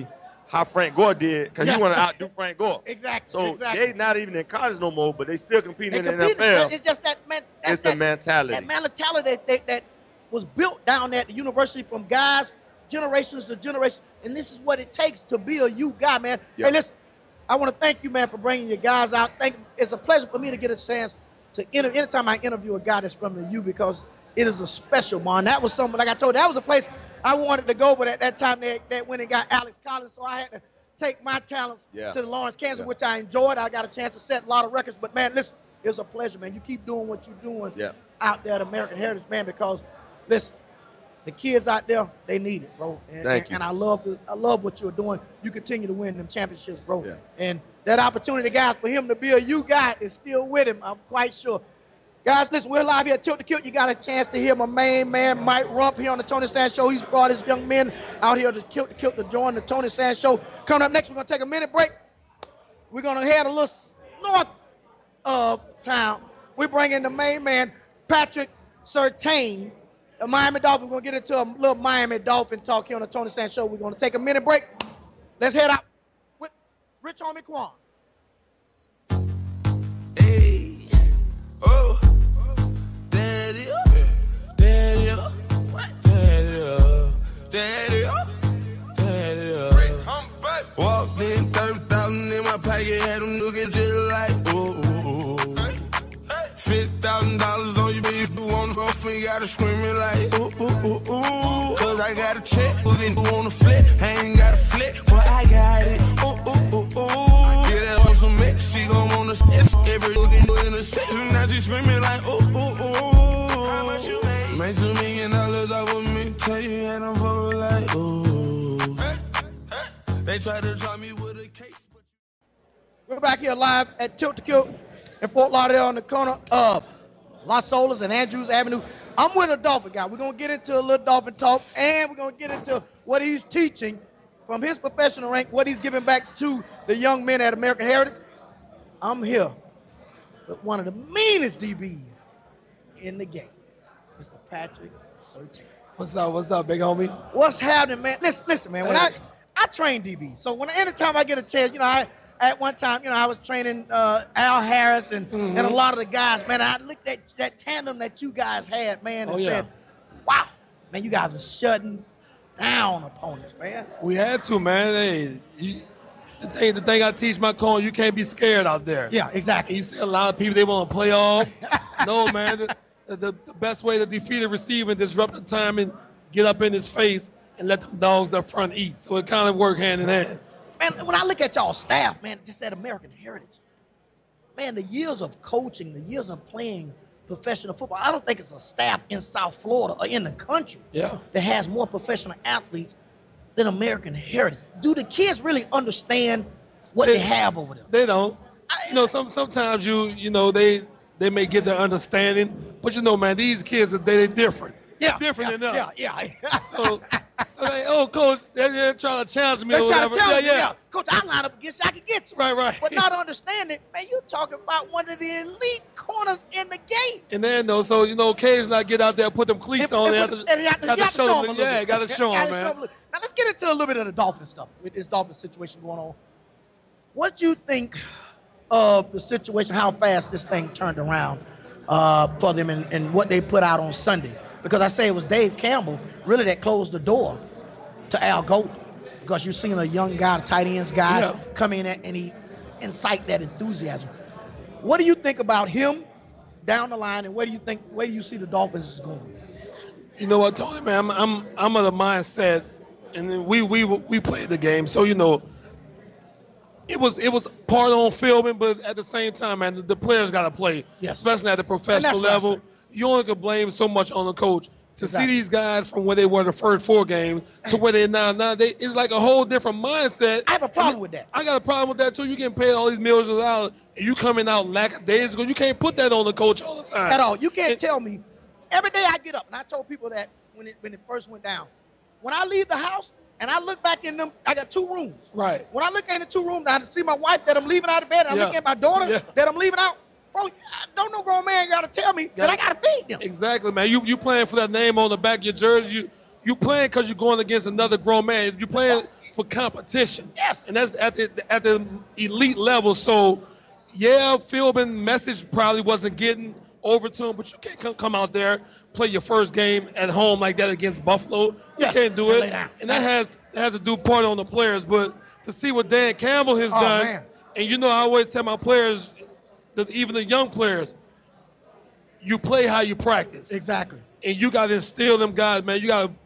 how Frank Gore did because Yeah. he want to outdo Frank Gore. Exactly. So exactly. they not even in college no more, but they still competing They in the competed, N F L. but It's just that man. That's It's the that, mentality. That mentality that, that that was built down at the university from guys, generations to generation, and this is what it takes to be a U guy, man. Yeah. Hey, listen, I want to thank you, man, for bringing your guys out. Thank. It's a pleasure for me to get a chance to interview. Anytime I interview a guy that's from the U, because it is a special bond. That was something, like I told you, that was a place I wanted to go, but at that time they, they went and got Alex Collins, so I had to take my talents Yeah. to Lawrence, Kansas, Yeah. which I enjoyed. I got a chance to set a lot of records. But, man, listen, it was a pleasure, man. You keep doing what you're doing Yeah. out there at American Heritage, man, because, listen, the kids out there, they need it, bro. And, Thank and, you. and I love the, I love what you're doing. You continue to win them championships, bro. Yeah. And that opportunity, guys, for him to be a U guy is still with him, I'm quite sure. Guys, listen, we're live here at Tilt the Kilt. You got a chance to hear my main man, Mike Rump, here on the Tony Sands Show. He's brought his young men out here to Tilt the Kilt to join the Tony Sands Show. Coming up next, we're going to take a minute break. We're going to head a little north of town. We bring in the main man, Patrick Surtain, the Miami Dolphins. We're going to get into a little Miami Dolphin talk here on the Tony Sands Show. We're going to take a minute break. Let's head out with Rich Homie Quan. Hey, oh, daddy, daddy, daddy, daddy, daddy. Walked in, thirty thousand in my pocket, had them looking just like, oh, oh, oh. fifty thousand dollars on you, bitch, you on the floor, you gotta screaming like, oh, oh, oh, oh. Cause I got a check, looking on the flip, I ain't got a flip, but I got it, oh, oh, oh, oh. Get that on some mix, she gon' want to every looking in the set, now she screaming like, oh, oh, oh. How much you made? Made two million dollars off of me, tell you, and I'm for like, oh. They try to try me with a case, but We're back here live at Tilt the Kilt in Fort Lauderdale on the corner of Las Olas and Andrews Avenue. I'm with a Dolphin guy. We're going to get into a little Dolphin talk, and we're going to get into what he's teaching from his professional rank, what he's giving back to the young men at American Heritage. I'm here with one of the meanest D Bs in the game, Mister Patrick Surtain. What's up? What's up, big homie? What's happening, man? Listen, listen, man. When I I train D Bs, so when anytime I get a chance, you know, I at one time, you know, I was training uh, Al Harris and, Mhm. and a lot of the guys, man. I looked at that tandem that you guys had, man, and Oh, yeah. said, "Wow, man, you guys are shutting down opponents, man." We had to, man. Hey, you, the thing, the thing I teach my cone, you can't be scared out there. Yeah, And exactly. you see a lot of people, they want to play off. No, man. The, the, the best way to defeat a receiver and disrupt the timing, get up in his face and let the dogs up front eat. So it kind of work hand in hand. Man, when I look at y'all staff, man, just at American Heritage, man, the years of coaching, the years of playing professional football, I don't think it's a staff in South Florida or in the country Yeah. that has more professional athletes than American Heritage. Do the kids really understand what they, They- have over there? They don't. You know, some sometimes you you know they they may get the understanding, but you know, man, these kids are they they different. Yeah, different yeah, than us. yeah, yeah. So, so they, oh, coach, they, they're trying to challenge me They or try whatever. to tell yeah, you, yeah, yeah, Coach, I line up against you, I can get you. Right, right. But not understanding, man, you talking about one of the elite corners in the game. And then though, so you know, occasionally I get out there, put them cleats on, And- and and have put- and you have to- you have to show 'em a little yeah, bit. got to show Gotta them, show 'em a man. little- Now let's get into a little bit of the Dolphin stuff with this Dolphin situation going on. What do you think of the situation, how fast this thing turned around uh, for them and, and what they put out on Sunday? Because I say it was Dave Campbell really that closed the door to Al Golden, because you've seen a young guy, a tight ends guy, Yeah. come in and he incite that enthusiasm. What do you think about him down the line, and where do you think, where do you see the Dolphins is going? You know what, Tony, man, I'm I'm I'm of the mindset, and then we we we played the game, so you know. It was it was part on filming, but at the same time, man, the, the players got to play, Yes. especially at the professional what I level. said. You only can blame so much on the coach. To Exactly. see these guys from where they were the first four games to where they now now they it's like a whole different mindset. I have a problem And with that. I got a problem with that too. You getting paid all these millions of dollars, and you coming out lackadaisical. You can't put that on the coach all the time. At all. You can't And- tell me. Every day I get up, and I told people that when it when it first went down. When I leave the house and I look back in them, I got two rooms. Right. When I look in the two rooms, I see my wife that I'm leaving out of bed, and I look Yeah. at my daughter Yeah. that I'm leaving out. Bro, I don't no grown man got to tell me that I got to feed them. Exactly, man. You you playing for that name on the back of your jersey. You you playing because you're going against another grown man. You playing for competition. Yes. And that's at the at the elite level. So, yeah, Philbin message probably wasn't getting over to him, but you can't come, come out there, play your first game at home like that against Buffalo. You Yes. can't do And it. lay down. And that has has to do part on the players. But to see what Dan Campbell has Oh, done, man. and you know, I always tell my players, that even the young players, you play how you practice. Exactly. And you got to instill them guys, man. You got to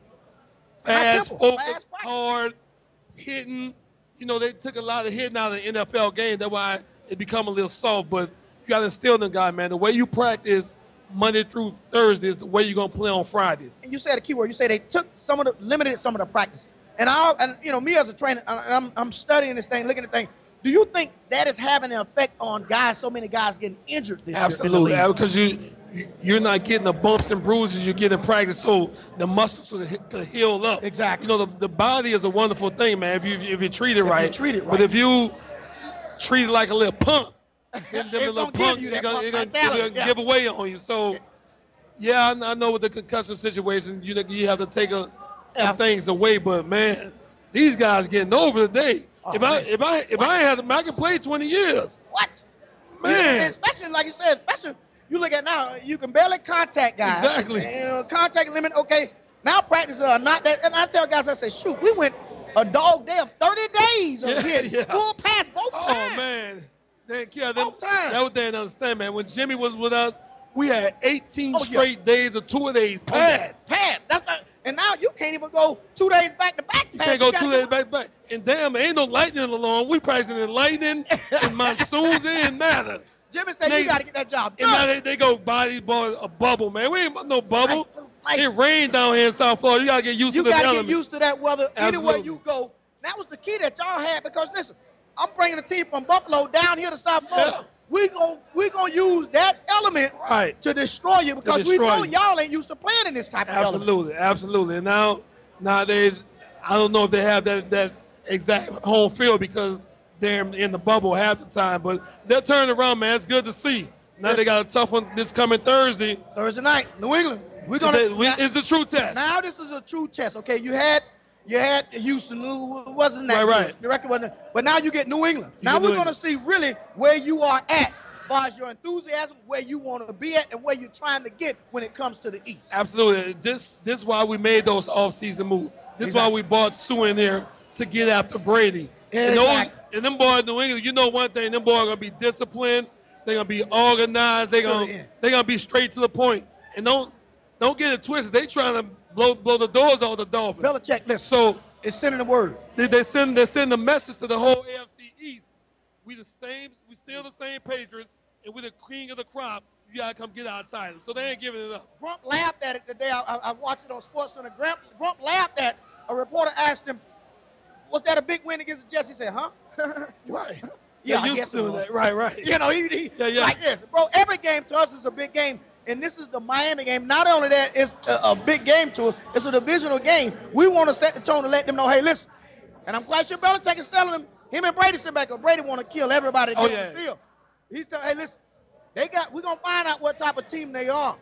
fast, tempo, focus, fast practice. hard, hitting. You know, they took a lot of hitting out of the N F L game. That's why it become a little soft. But you got to instill them guys, man. The way you practice Monday through Thursday is the way you're going to play on Fridays. And you said a key word. You say they took some of the, limited some of the practice. And I, and you know, me as a trainer, I- I'm, I'm studying this thing, looking at the thing. Do you think that is having an effect on guys, so many guys getting injured this Absolutely, year? because you you're not getting the bumps and bruises you're getting in practice, so the muscles will he- could heal up. Exactly. You know, the, the body is a wonderful thing, man. If you if you treat it If you right. treat it But right. if you treat it like a little punk, then them It's little gonna give punk, you they're that gonna, punk they're gonna, mentality, they're gonna yeah. give away on you. So, yeah, I, I know with the concussion situation, you know, you have to take a, some Yeah. things away. But man, these guys getting over today. Oh, if I man. if I if I ain't had them, I could play twenty years. What? Man. You- especially like you said, especially you look at now, you can barely contact guys. Exactly. And, uh, contact limit. Okay. Now practice are not that. And I tell guys, I say, shoot, we went a dog day of thirty days of Yeah, hit yeah. full pass both Oh times. man, they, yeah, them, Both times. that was they didn't understand, man. When Jimmy was with us, we had eighteen Oh, yeah. straight days of two of these Oh, yeah. pads. Pass. That's not, and now you can't even go two days back to back. You can't go two days back to back. And damn, ain't no lightning along. We practicing in lightning and monsoons. It didn't matter. Jimmy said They- you got to get that job And now done. they, they go buy these boys a bubble, man. We ain't no bubble. Nice, nice. It rained down here in South Florida. You gotta get used You to the got to get elements. used to that weather anywhere Absolutely. you go. That was the key that y'all had because listen, I'm bringing a team from Buffalo down here to South Florida. Yeah. We gon' we gonna use that element Right. to destroy you because we destroy know you. y'all ain't used to playing in this type of element. Absolutely, absolutely. And now, nowadays, I don't know if they have that that exact home field because they're in the bubble half the time. But they're turning around, man. It's good to see. Now Yes. they got a tough one this coming Thursday. Thursday night, New England. We're gonna. They- we- now, it's the true test. now this is a true test. Okay, you had you had Houston, who wasn't that Right, good. right. The record wasn't. But now you get New England. You now get we're New gonna see really where you are at, as far as your enthusiasm, where you want to be at, and where you're trying to get when it comes to the East. Absolutely. This this is why we made those off-season moves. This is why Exactly. we bought Sue in there to get after Brady. And, those, Exactly. and them boys in New England, you know one thing, them boys are gonna be disciplined. They're gonna be organized. They're To the gonna end. they're gonna be straight to the point. And don't don't get it twisted. They trying to blow blow the doors off the Dolphins. Belichick, listen, So it's sending the word. they, they send they send a message to the whole A F C East. We the same. We still the same Patriots, and we the king of the crop. You gotta come get our title. So they ain't giving it up. Grump laughed at it today. I, I, I watched it on SportsCenter. Grump, Grump laughed at a reporter asked him, "Was that a big win against the Jets?" He said, "Huh." Right. Yeah, They I used guess to it doing was. that. Right. Right. You know, he, he Yeah, yeah. like this, bro. Every game to us is a big game, and this is the Miami game. Not only that, it's a, a big game to us. It's a divisional game. We want to set the tone to let them know, hey, listen. And I'm quite sure Belichick is telling them. Him and Brady sit back, because Brady want to kill everybody that Oh, gets yeah. on the field. He's telling, hey, listen. They got. We're gonna find out what type of team they are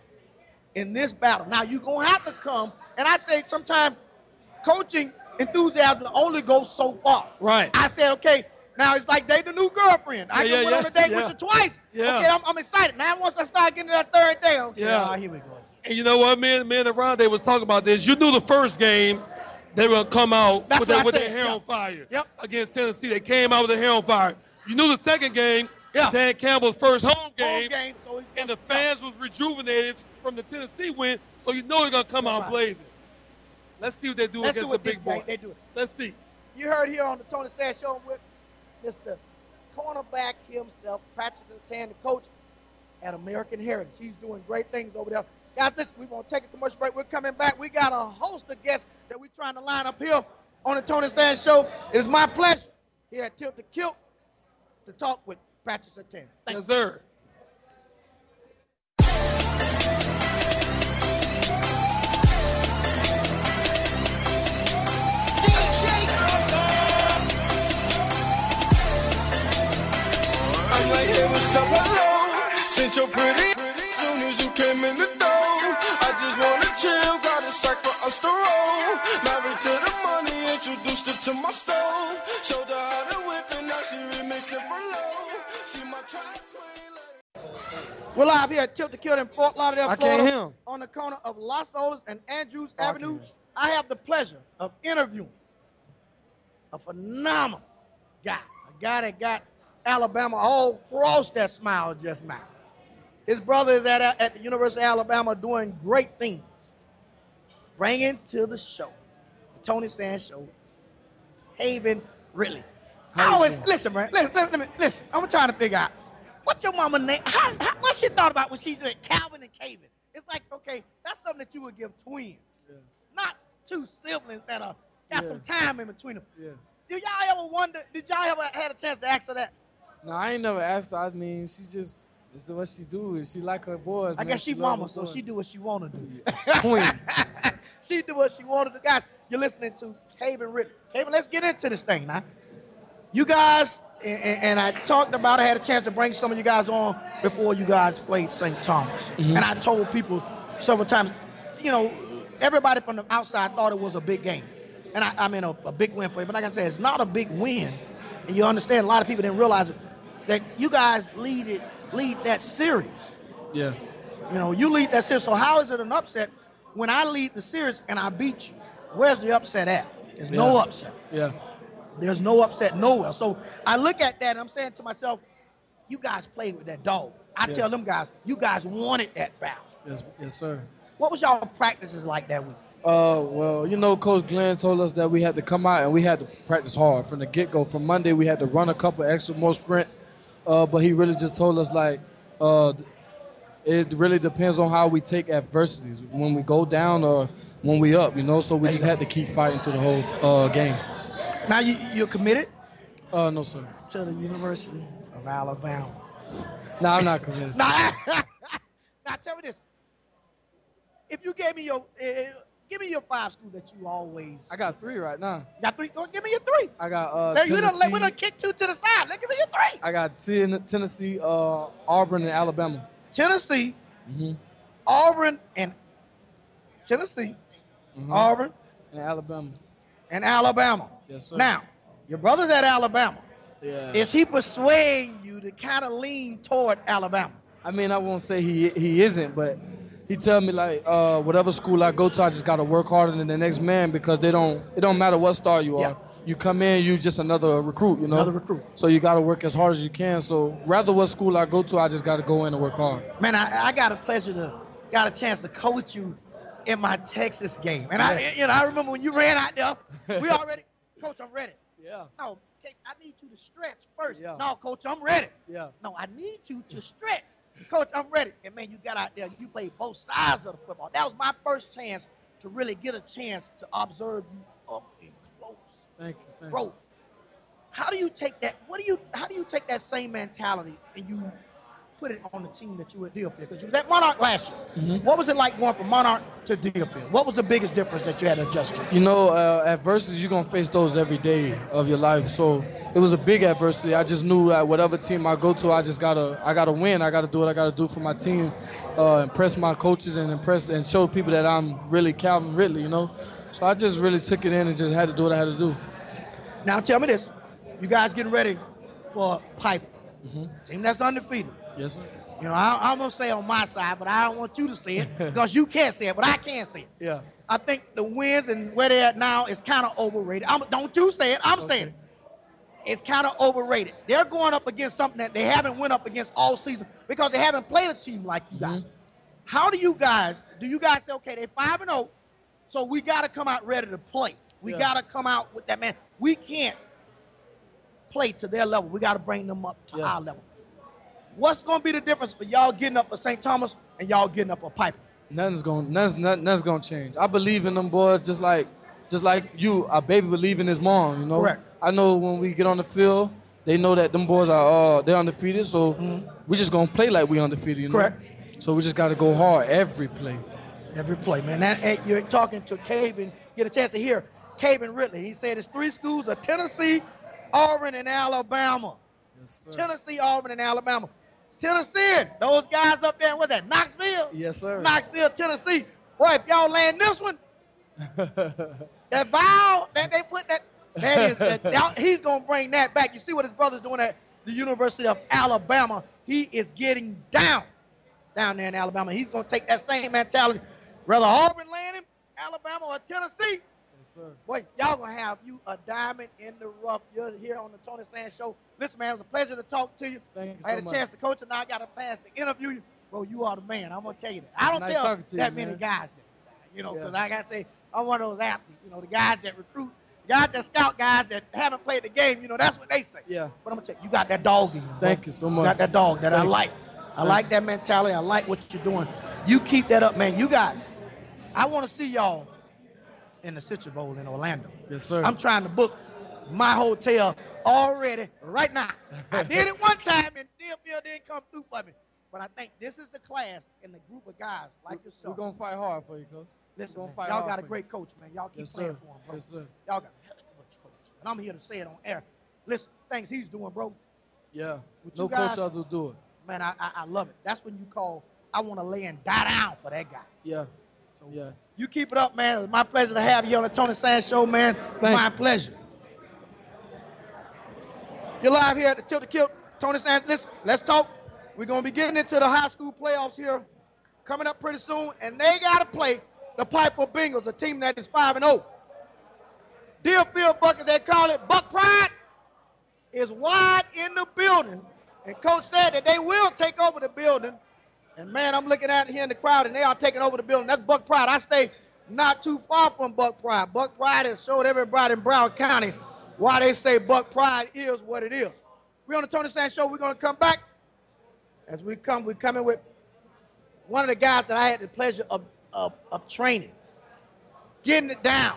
in this battle. Now you're gonna have to come, and I say sometimes coaching enthusiasm only goes so far. Right. I said, okay, now it's like dating a new girlfriend. I Yeah, just yeah, went yeah, on a date yeah. with you twice. Yeah. Okay, I'm, I'm excited. Now once I start getting to that third day, okay, Yeah. ah, here we go. And you know what, man, man around they was talking about this. You knew the first game they were gonna come out That's with, what their, I with said, their hair yeah. on fire Yep. against Tennessee. They came out with their hair on fire. You knew the second game, Yeah. Dan Campbell's first home game, Home game, so he's and the fans was rejuvenated from the Tennessee win, so you know they're gonna come out Right. blazing. Let's see what they do Let's do against what the this big game boy. they do. Let's see. You heard here on the Tony Sash show with Mister Cornerback himself, Patrick Surtain, the coach at American Heritage. He's doing great things over there. Guys, listen, we're going to take a commercial break. We're coming back. We got a host of guests that we're trying to line up here on the Tony Sash show. It is my pleasure here at Tilt the Kilt to talk with Patrick Surtain. Thank Yes, sir. I'm like, hey, what's up, hello? Sent your pretty soon as you came in the door. I just wanna chill, got a sack for us to roll. Married to the money, introduced her to my stove. Showed her how to whip and now she remixing for low. She my track queen. We're live here at Tilt the Kill in Fort Lauderdale, I Florida, can't hear him. on the corner of Los Olas and Andrews Oh, I Avenue. can't. I have the pleasure of interviewing a phenomenal guy, a guy that got Alabama all across that smile just now. His brother is at, at the University of Alabama doing great things. Bringing to the show, the Tony Sands Show, Haven Ridley. I How you always, doing? listen, man, listen, let, let me, listen, I'm trying to figure out, what's your mama name? How, how, what she thought about when she said Calvin and Caven? It's like, okay, that's something that you would give twins, Yeah. not two siblings that are got Yeah. some time in between them. Yeah. Do y'all ever wonder, did y'all ever had a chance to ask her that? No, I ain't never asked her. I mean, she just, it's what she do. If she like her boys, I man, guess she love mama, her so boys. she do what she want to do. Queen. She do what she wanted to. Guys, you're listening to Caven Ridley. Caven, let's get into this thing now. You guys, and, and I talked about, I had a chance to bring some of you guys on before you guys played Saint Thomas. Mhm. And I told people several times, you know, everybody from the outside thought it was a big game. And I, I mean, a, a big win for you. But like I said, it's not a big win. And you understand, a lot of people didn't realize it, that you guys lead it, lead that series. Yeah. You know, you lead that series. So how is it an upset when I lead the series and I beat you? Where's the upset at? There's no Yeah. upset. Yeah. There's no upset nowhere. So I look at that and I'm saying to myself, you guys played with that dog. I Yeah. tell them guys, you guys wanted that battle. Yes, yes, sir. What was y'all practices like that week? Uh, well, you know, Coach Glenn told us that we had to come out and we had to practice hard from the get-go. From Monday, we had to run a couple extra more sprints, uh, but he really just told us, like, uh, it really depends on how we take adversities, when we go down or when we up, you know? So we just had to keep fighting through the whole uh, game. Now you, you're committed Uh, no, sir. to the University of Alabama. No, I'm not committed. Now, now tell me this. If you gave me your, uh, give me your five schools that you always. I got three right now. got three. Go, give me your three. I got uh, Now, you done, Tennessee. we done kicked two to the side. Let give me your three. I got ten, Tennessee, uh, Auburn, and Alabama. Tennessee, Mm-hmm. Auburn, and Tennessee, Mm-hmm. Auburn, And Alabama. and Alabama. Yes, sir. Now, your brother's at Alabama. Yeah. Is he persuading you to kind of lean toward Alabama? I mean, I won't say he he isn't, but he tell me like, uh, whatever school I go to, I just gotta work harder than the next man because they don't. It don't matter what star you are. Yeah. You come in, you just another recruit, you know. Another recruit. So you gotta work as hard as you can. So rather what school I go to, I just gotta go in and work hard. Man, I, I got a pleasure to, got a chance to coach you in my Texas game. And I, you know, I remember when you ran out there, we already, Coach, I'm ready. Yeah. No, okay, I need you to stretch first. Yeah. No, Coach, I'm ready. Yeah. No, I need you to stretch. Coach, I'm ready. And man, you got out there, you played both sides of the football. That was my first chance to really get a chance to observe you up and close. Thank you. Thank you. Bro, how do you take that? What do you how do you take that same mentality and you put it on the team that you were at Deerfield? Because you was at Monarch last year. Mhm. What was it like going from Monarch to Deerfield? What was the biggest difference that you had to adjust to? You know, uh, adversities, you're going to face those every day of your life. So it was a big adversity. I just knew that whatever team I go to, I just got to I gotta win. I got to do what I got to do for my team, uh, impress my coaches and impress and show people that I'm really Calvin Ridley, you know. So I just really took it in and just had to do what I had to do. Now tell me this. You guys getting ready for Piper. hmm Team that's undefeated. Yes, sir. You know, I, I'm going to say on my side, but I don't want you to say it because you can't say it, but I can say it. Yeah. I think the wins and where they're at now is kind of overrated. I'm, don't you say it. I'm Okay. saying it. It's kind of overrated. They're going up against something that they haven't went up against all season because they haven't played a team like you guys. Mhm. How do you guys, do you guys say, okay, they're five and oh, so we got to come out ready to play. We Yeah. got to come out with that, man. We can't play to their level. We got to bring them up to Yeah. our level. What's going to be the difference for y'all getting up for Saint Thomas and y'all getting up for Piper? Nothing's going nothing's, nothing- nothing's going to change. I believe in them boys just like just like you, a baby believe in his mom, you know. Correct. I know when we get on the field, they know that them boys are uh, they're undefeated, so Mhm. we just going to play like we undefeated, you know. Correct. So we just got to go hard every play. Every play, man. That, eh, you're talking to Caven. Get a chance to hear Caven Ridley. He said his three schools are Tennessee, Auburn, and Alabama. Yes, sir. Tennessee, Auburn, and Alabama. Tennessee, those guys up there, what's that, Knoxville? Yes, sir. Knoxville, Tennessee. Boy, if y'all land this one, that vow that they put that, that is, that, he's going to bring that back. You see what his brother's doing at the University of Alabama. He is getting down, down there in Alabama. He's going to take that same mentality. Whether Auburn land him, Alabama, or Tennessee, yes, sir. Boy, y'all going to have you a diamond in the rough. You're here on the Tony Sands Show. Listen, man, it was a pleasure to talk to you. Thank you I had so a chance much. to coach, and now I got a chance to interview you. Bro, you are the man. I'm going to tell you that. I don't Nice tell talking to that you, many man. guys that, you know, because Yeah. I got to say, I'm one of those athletes, you know, the guys that recruit, guys that scout guys that haven't played the game, you know, that's what they say. Yeah. But I'm going to tell you, you got that dog in you. bro. Thank you so You much. got that dog that I Thank you. like. I Thank like you. that mentality. I like what you're doing. You keep that up, man. You guys, I want to see y'all in the Citrus Bowl in Orlando. Yes, sir. I'm trying to book my hotel already right now. I did it one time and Deerfield didn't come through for me. But I think this is the class and the group of guys like We're yourself. going to fight hard for you, Coach. Listen, gonna man, fight y'all hard got a for you. great coach, man. Y'all keep Yes, playing sir. for him, bro. Yes, sir. Y'all got a hell of a coach. And I'm here to say it on air. Listen, things he's doing, bro. Yeah. With No you guys- coach else will do it. Man, I, I, I love it. That's when you call, I want to lay and die down for that guy. Yeah. So Yeah. you keep it up, man. It was my pleasure to have you on the Tony Sands Show, man. Thank my you. pleasure. You're live here at the Tilt the Kilt. Tony Sands, listen, let's talk. We're going to be getting into the high school playoffs here coming up pretty soon, and they got to play the Piper Bengals, a team that is five and oh. Deerfield Buckets, they call it Buck Pride, is wide in the building. And Coach said that they will take over the building. And, man, I'm looking out here in the crowd, and they are taking over the building. That's Buck Pride. I stay not too far from Buck Pride. Buck Pride has showed everybody in Broward County why they say Buck Pride is what it is. We're on the Tony Sands Show. We're going to come back. As we come, we're coming with one of the guys that I had the pleasure of, of, of training, getting it down,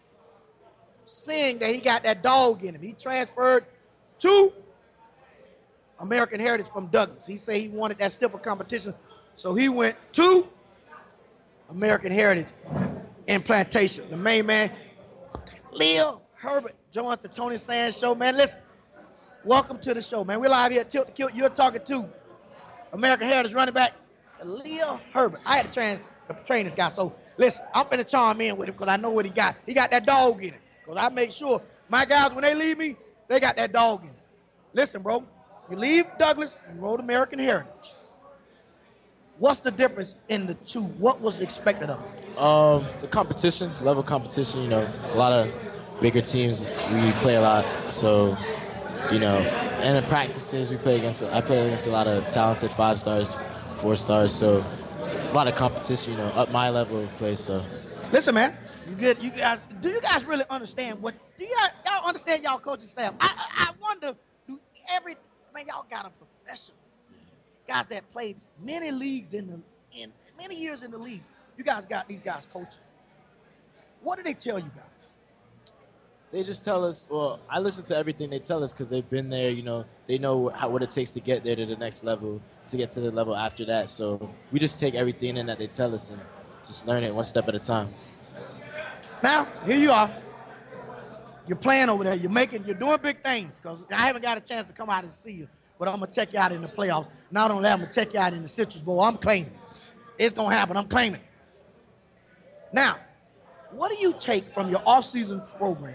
seeing that he got that dog in him. He transferred to American Heritage from Douglas. He said he wanted that stiffer competition, so he went to American Heritage in Plantation. The main man, Leo Herbert, joins the Tony Sands Show. Man, listen, welcome to the show, man. We're live here at Tilt the Kilt. You're talking to American Heritage running back, Leo Herbert. I had to train, to train this guy, so listen, I'm finna charm in with him because I know what he got. He got that dog in him, because I make sure my guys, when they leave me, they got that dog in him. Listen, bro, you leave Douglas and roll American Heritage. What's the difference in the two? What was expected of it? Um, the competition, level competition, you know, a lot of bigger teams, we play a lot, so, you know, and in practices, we play against, I play against a lot of talented five stars, four stars, so a lot of competition, you know, up my level of play, so. Listen, man, you get, you guys, do you guys really understand what, do you guys, y'all understand y'all coaching staff? I, I, I wonder, do every, man, y'all got a professional, guys that played many leagues in the, in many years in the league. You guys got these guys coaching. What do they tell you guys? They just tell us, well, I listen to everything they tell us because they've been there, you know, they know how, what it takes to get there to the next level, to get to the level after that. So we just take everything in that they tell us and just learn it one step at a time. Now, here you are. You're playing over there. You're making, you're doing big things, because I haven't got a chance to come out and see you, but I'm going to check you out in the playoffs. Not only that, I'm going to check you out in the Citrus Bowl. I'm claiming it. It's going to happen. I'm claiming it. Now, what do you take from your offseason program?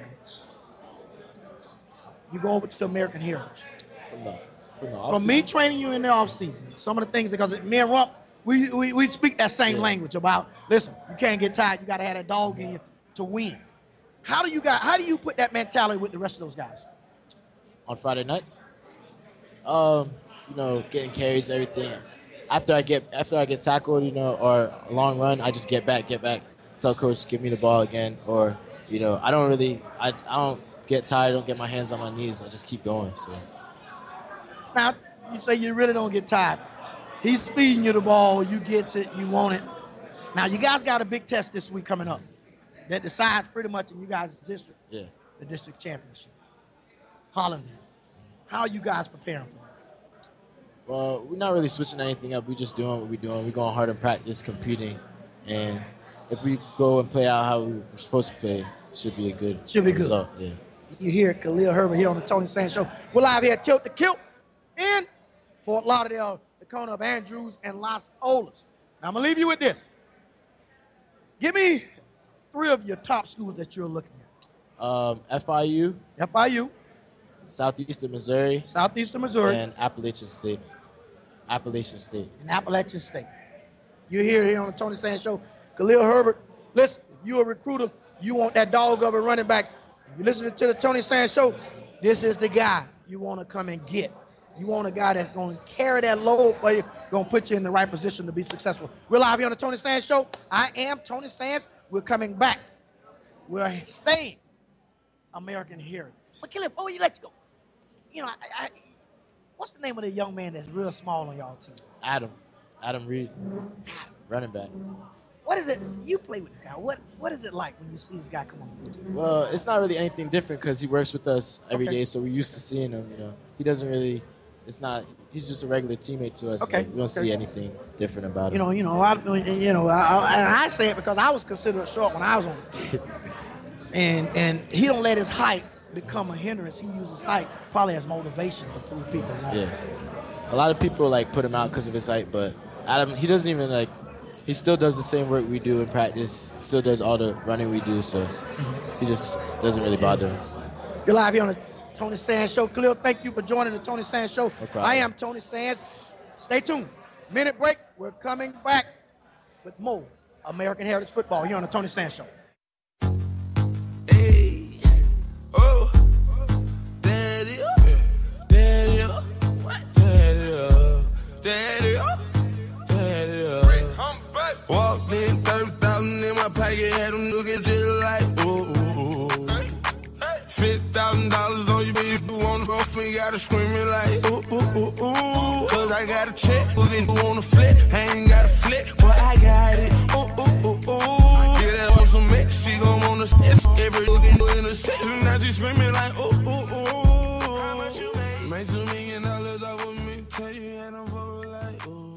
You go over to American Heritage. From, the, from, the From me training you in the offseason, some of the things, because me and Rump, we, we, we speak that same Yeah. language about, listen, you can't get tired. You got to have that dog in you to win. How do you got? How do you put that mentality with the rest of those guys? On Friday nights, um, you know, getting carries, everything. After I get after I get tackled, you know, or a long run, I just get back, get back. Tell coach, give me the ball again, or you know, I don't really, I, I don't get tired, don't get my hands on my knees. I just keep going. So. Now, you say you really don't get tired. He's feeding you the ball, you get it, you want it. Now, you guys got a big test this week coming up that decides pretty much in you guys' district, Yeah. the district championship. Holland. How are you guys preparing for that? Well, we're not really switching anything up. We're just doing what we're doing. We're going hard in practice, competing, and if we go and play out how we're supposed to play, it should be a good Should be good. result. Yeah. You hear Khalil Herbert here on the Tony Sands Show. We're live here at Tilt the Kilt in Fort Lauderdale. corner of Andrews and Los Olas. Now, I'm going to leave you with this. Give me three of your top schools that you're looking at. Um, F I U, F I U, Southeastern Missouri, Southeastern Missouri, and Appalachian State. Appalachian State. and Appalachian State. You're here, here on the Tony Sands Show. Khalil Herbert, listen, if you're a recruiter, you want that dog of a running back. If you're listening to the Tony Sands Show, this is the guy you want to come and get. You want a guy that's going to carry that load for you, going to put you in the right position to be successful. We're live here on the Tony Sands Show. I am Tony Sands. We're coming back. We're staying American Heritage. But Khalil, before you let you go, you know, I, I, what's the name of the young man that's real small on y'all team? Adam. Adam Reed. Running back. What is it? You play with this guy. What What is it like when you see this guy come on the field? Well, it's not really anything different because he works with us every day, Okay. so we're used to seeing him. You know, he doesn't really. It's not. He's just a regular teammate to us. Okay, Like, we don't okay. see anything different about You him. know, you know, I, you know, I, I, and I say it because I was considered short when I was on the field. and and he don't let his height become a hindrance. He uses height probably as motivation to prove people wrong. Yeah. A lot of people like put him out because of his height, but Adam, he doesn't even like. He still does the same work we do in practice. Still does all the running we do, so he just doesn't really bother him. You're live here on the Tony Sands Show. Khalil, thank you for joining the Tony Sands Show. No problem. I am Tony Sands. Stay tuned. Minute break. We're coming back with more American Heritage Football here on the Tony Sands Show. Hey, oh, daddy, daddy, daddy, daddy, daddy. Walked in, thirty thousand in my pocket, had them looking just like, oh, oh, oh. fifty thousand dollars on you, bitch, you on the floor, you gotta screaming like, ooh, ooh, ooh, ooh. Cause I got a check, looking on the flip, I ain't got a flip, but I got it, ooh, ooh, ooh, ooh. Get that on some mix, she gon' on the sketch, every looking in the section, now she screaming like, ooh, ooh, ooh. How much you make? Make two million dollars off of me, tell you, and I'm over like, ooh.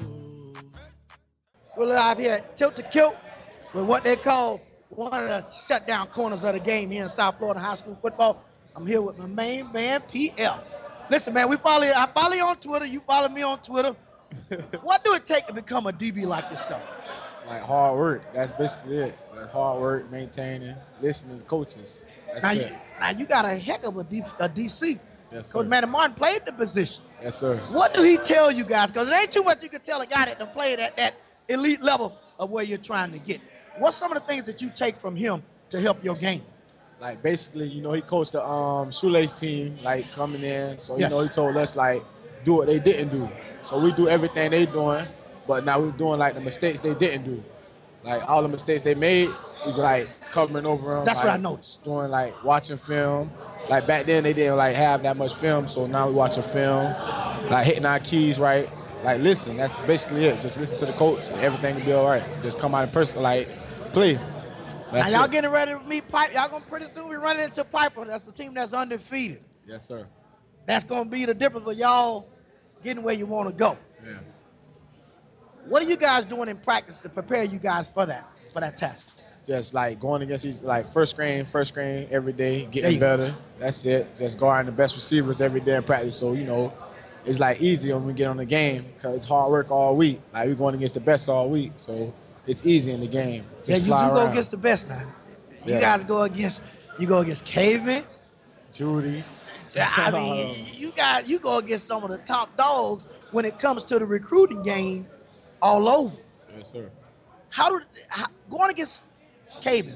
We're live here at Tilt to Kilt with what they call one of the shutdown corners of the game here in South Florida high school football. I'm here with my main man, P L. Listen, man, we follow you. I follow you on Twitter. You follow me on Twitter. What do it take to become a D B like yourself? Like hard work. That's basically it. Like hard work, maintaining, listening to coaches. That's Now it. you, now you got a heck of a, D, a D C. Yes, sir. Coach Manny Martin played the position. Yes, sir. What do he tell you guys? Because there ain't too much you can tell a guy that done played at that elite level of where you're trying to get. What's some of the things that you take from him to help your game? Like basically, you know, he coached the um shoelace team, like coming in. So you Yes. know, he told us like do what they didn't do. So we do everything they doing, but now we're doing like the mistakes they didn't do. Like all the mistakes they made, we like covering over them. That's like, what I noticed. Doing like watching film. Like back then they didn't like have that much film, so now we watching film, like hitting our keys right. Like listen, that's basically it. Just listen to the coach, and everything will be all right. Just come out in person, like play. That's Now y'all it. getting ready to meet Piper. Y'all gonna pretty soon be running into Piper. That's a team that's undefeated. Yes, sir. That's gonna be the difference for y'all getting where you want to go. Yeah. What are you guys doing in practice to prepare you guys for that, for that test? Just like going against each, like first grade, first grade every day, There getting you go. better. That's it. Just guarding the best receivers every day in practice. So, you know, it's like easy when we get on the game because it's hard work all week. Like we're going against the best all week. So it's easy in the game. Just Yeah, you do fly go around. against the best now. You Yeah. guys go against, you go against Caven. Judy. Yeah, I mean, you guys, you go against some of the top dogs when it comes to the recruiting game all over. Yes, sir. How do how, going against Caven?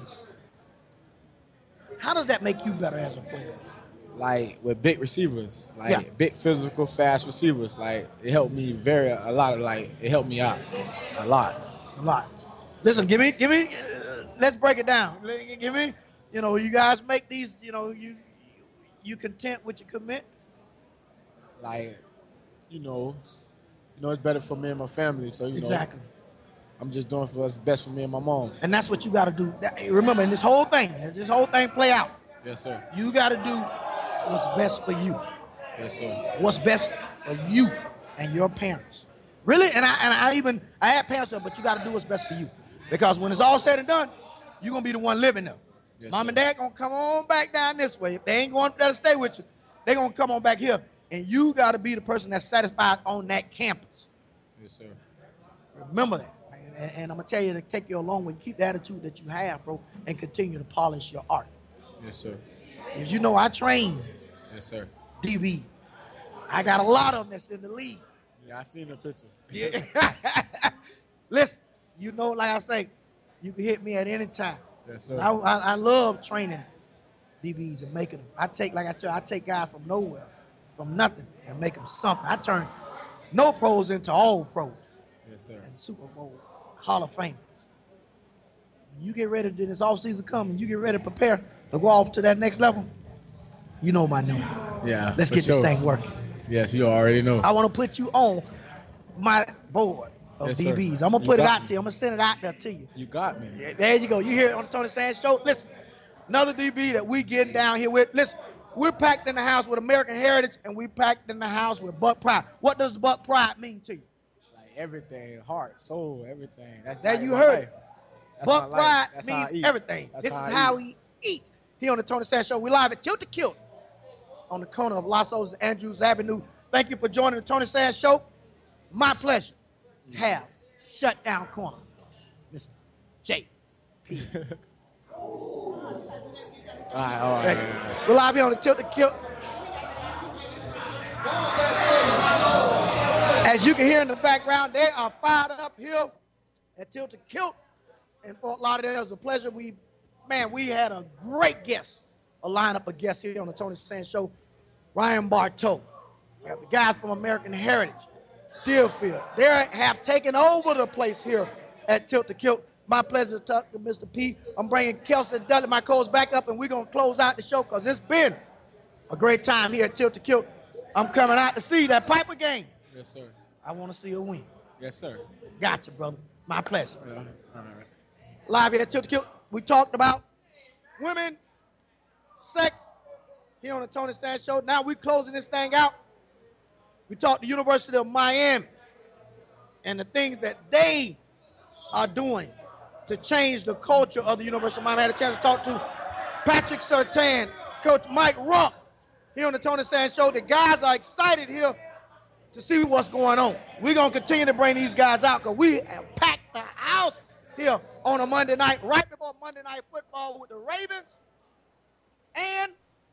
How does that make you better as a player? Like with big receivers, like Yeah. big physical, fast receivers. Like it helped me very a lot of like it helped me out a lot. A lot. Listen, give me, give me. Uh, let's break it down. Let- Give me. You know, you guys make these. You know, you you content with your commit. Like, you know, you know it's better for me and my family. So you Exactly. know, I'm just doing for what's best for me and my mom. And that's what you got to do. That- remember, in this whole thing, as this whole thing play out, Yes, sir. you got to do what's best for you. Yes, sir. What's best for you and your parents. Really, and I and I even I had parents there, but you got to do what's best for you, because when it's all said and done, you're gonna be the one living there. Yes, Mom sir. and Dad gonna come on back down this way. If they ain't going to stay with you, they gonna come on back here, and you got to be the person that's satisfied on that campus. Yes, sir. Remember that. And, and I'm going to tell you to take you along when you keep the attitude that you have, bro, and continue to polish your art. Yes, sir. As you know, I train Yes, sir. D Bs. I got a lot of them that's in the league. Yeah, I seen the picture. Yeah. Listen, you know, like I say, you can hit me at any time. Yes, sir. I, I, I love training D Bs and making them. I take, like I tell you, I take guys from nowhere, from nothing, and make them something. I turn no pros into all pros. Yes, sir. And Super Bowl Hall of Famers. When you get ready to this offseason coming, you get ready to prepare to go off to that next level, you know my name. Yeah. Let's for get sure. this thing working. Yes, you already know. I want to put you on my board of Yes, D Bs. sir. I'm going to You put it got out me. to you. I'm going to send it out there to you. You got me. Yeah, there you go. You hear it on the Tony Sands Show. Listen, another D B that we getting down here with. Listen, we're packed in the house with American Heritage, and we packed in the house with Buck Pride. What does Buck Pride mean to you? Like everything, heart, soul, everything. That's There like you my heard life. it. That's Buck my life. Pride That's how I means eat. everything. That's This how is I how eat. we eat. Here on the Tony Sands Show, we live at Tilt to Kilt on the corner of Los Angeles and Andrews Avenue. Thank you for joining the Tony Sands Show. My pleasure. Have Shutdown Corner, Mister J P. All right, all right. Thank you. We're live here on the Tilt to Kilt. As you can hear in the background, they are fired up here at Tilt to Kilt in Fort Lauderdale. It was a pleasure. We, man, we had a great guest, a lineup of guests here on the Tony Sands Show. Ryan Bartow. We have the guys from American Heritage, Deerfield. They have taken over the place here at Tilt to Kilt. My pleasure to talk to Mister P. I'm bringing Kelsey Dudley, my co-host, back up, and we're going to close out the show because it's been a great time here at Tilt to Kilt. I'm coming out to see that Piper game. Yes, sir. I want to see her win. Yes, sir. Gotcha, brother. My pleasure. Yeah, all right. Live here at Tilt to Kilt, we talked about women, sex, here on the Tony Sands Show. Now we're closing this thing out. We talked to University of Miami and the things that they are doing to change the culture of the University of Miami. I had a chance to talk to Patrick Surtain, Coach Mike Rump here on the Tony Sands Show. The guys are excited here to see what's going on. We're going to continue to bring these guys out because we have packed the house here on a Monday night, right before Monday Night Football with the Ravens and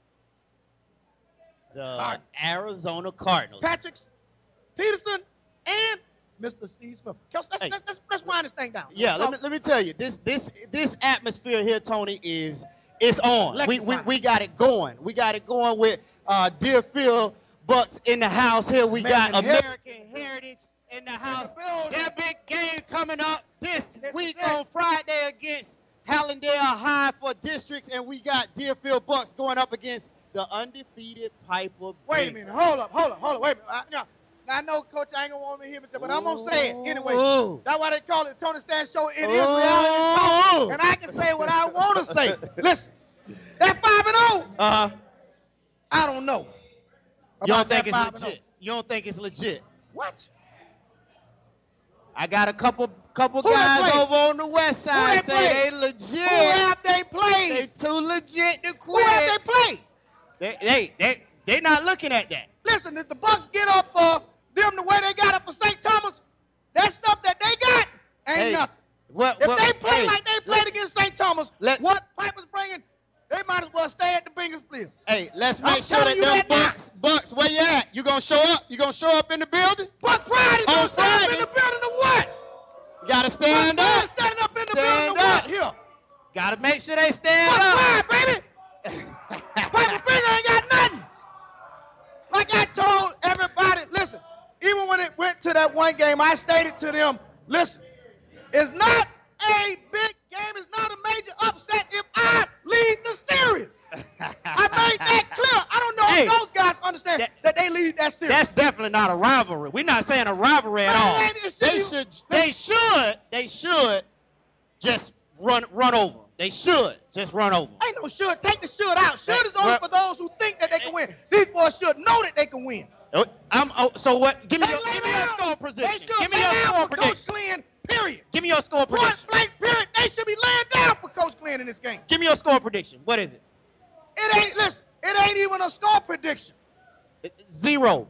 The Arizona Cardinals. Patrick Peterson and Mister C. Smith. Kelsey, let's, Hey. let's, let's, let's wind this thing down. Yeah, let me let me tell you, this this this atmosphere here, Tony, is it's on. We, we Electrifying. we got it going. We got it going with uh, Deerfield Bucks in the house here. We got American American Heritage in the house. building. Their big game coming up this This week is it. on Friday against Hallandale High for districts, and we got Deerfield Bucks going up against the undefeated Piper. Wait a Bengals. minute. Hold up. Hold up. Hold up. Wait a minute. I, now, now, I know, Coach, I ain't going to want to hear me say, but I'm going to say it anyway. Ooh. That's why they call it the Tony Sands Show. It is Ooh. reality talk. And I can say what I want to say. Listen, that five and oh, Uh-huh. I don't know. You don't about think that it's five and oh. legit? You don't think it's legit? What? I got a couple couple Who they guys play? over on the west side they say play? they legit. Who have they They played? too legit to Who quit. have they played? They they they they not looking at that. Listen, if the Bucks get up for them the way they got up for Saint Thomas, that stuff that they got ain't Hey, nothing. What, If what, they play hey, like they played let- against Saint Thomas, let- what Piper's bringing, they might as well stay at the Bengals field. Hey, let's I'm make sure that telling you them that now. Bucks, Bucks, where you at? You gonna show up? You gonna show up in the building? Buck Pride is On going to stand up in Friday. the building to what? You gotta stand Buck Pride up. is standing up in the Stand building to what? up. Here. Gotta make sure they stand Buck up. Pride, baby. Piper Finger ain't got nothing. Like I told everybody, listen, even when it went to that one game, I stated to them, listen, it's not a big game. It's not a major upset if I lead the series. I made that clear. I don't know Hey, if those guys understand that- that, they lead that series. That's definitely not a rivalry. We're not saying a rivalry at Man, all. it should They be- should, they should, they should just run, run over. 'em. They should just run over. 'em. Ain't no should. Take the should out. Should Hey, is only well- for those who think that they can win. These boys should know that they can win. Oh, I'm, oh, so what? Give me They your, lay give me your down. score They prediction. should Give me lay your down score for Coach prediction. Glenn, period. Give me your score Point prediction. blank, period. They should be laying down for Coach Glenn in this game. Give me your score prediction. What is it? It ain't, listen, it ain't even a score prediction. Zero.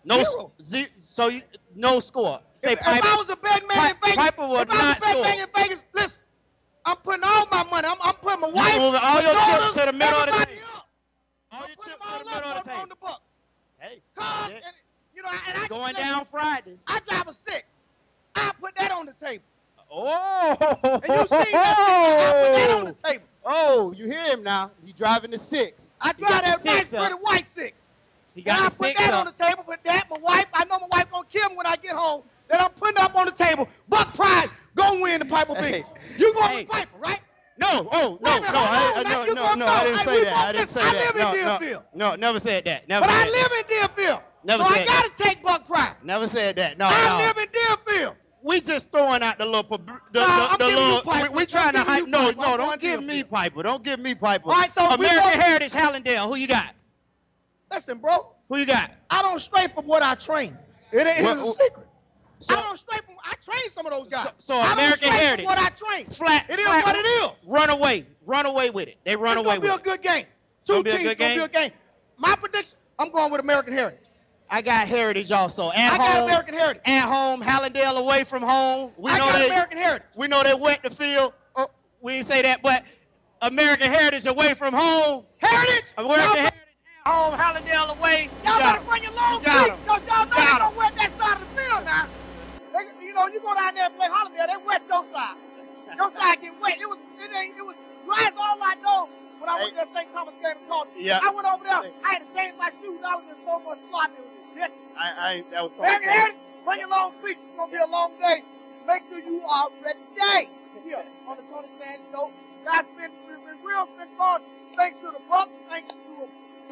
No, Zero. z- so you, no score. Say If, if Piper, I was a bad man Pi- in Vegas, Piper would if I was not a bad score. man in Vegas, listen, I'm putting all my money. I'm, I'm putting my You wife, moving all my your chips daughters, to the middle of the everybody table. up. All I'm your putting chips them to all the middle up of the on, on table. the Bucks. Hey, Cause, yeah. and, you know, and I going listen, down Friday. I drive a six. I put that on the table. Oh, And you see that six, I put that on the table. Oh, you hear him now? He driving the six. I He got drive that the nice, six up. pretty white six. He And I got the put six that up. on the table, put that, my wife, I know my wife gonna kill me when I get home. That I'm putting up on the table. Buck Pride, go win the Piper Hey. Beans. You going Hey. with Piper, right? No, oh, no, Wait a minute, no, hold I, on, I, now no, you no, gonna no, go. I didn't Hey, say we that. both I didn't listen, say I that. live in no, no, Deerfield. no, never said that. Never But I said live in Deerfield. Never so said I gotta take Buck Pride. that. Never said that. No, I no. live in Deerfield. We just throwing out the little, pub- the, No, the, I'm the giving you little. Piper. We, we I'm trying to giving hype. you No, Piper. no, I'm don't going give me Deerfield. Piper. Don't give me Piper. All right, so we American both- Heritage Hallandale. Who you got? Listen, bro, Who you got? I don't stray from what I train. It ain't Well, a secret. so- I don't stray from. I train some of those guys. So- so I American don't stray Heritage. from what I train. Flat. It is flat, what it is. Run away. Run away with it. They run It's away gonna be with a it. good game. Gonna Two be a teams good gonna be a game. My prediction, I'm going with American Heritage. I got Heritage also. At I home. got American Heritage. At home. Hallandale away from home. We I know got they. American Heritage. We know they wet the field. Oh, we didn't say that, but American Heritage away from home. Heritage. American Y'all, Heritage at home. Hallandale away. You y'all got better 'em. bring your long You got cleats, 'em. cause y'all You know they got 'em. gonna wet that side of the field now. They, you know, you go down there and play Hollandale, they wet your side. Your side get wet. It was, it ain't, it was dry as all I know. When I went to that Saint Thomas game and called, Yeah. I went over there. I had to change my shoes. I was in so much slop. It was ridiculous. I, I, that was American Heritage, bring your long cleats. It's gonna be a long day. Make sure you are ready today. Here on the Tony Sands Show. Guys, it's been, it's been real, it's been fun. Thanks to the Bucks. Thanks to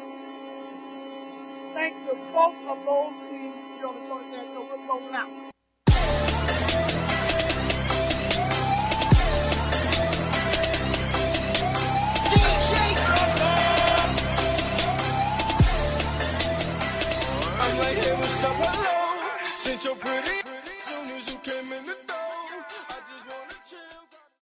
thanks to both of those teams here on the Tony Sands Show. We're closing out. I'm like, hey, what's up, hello? Since you're pretty, soon as you can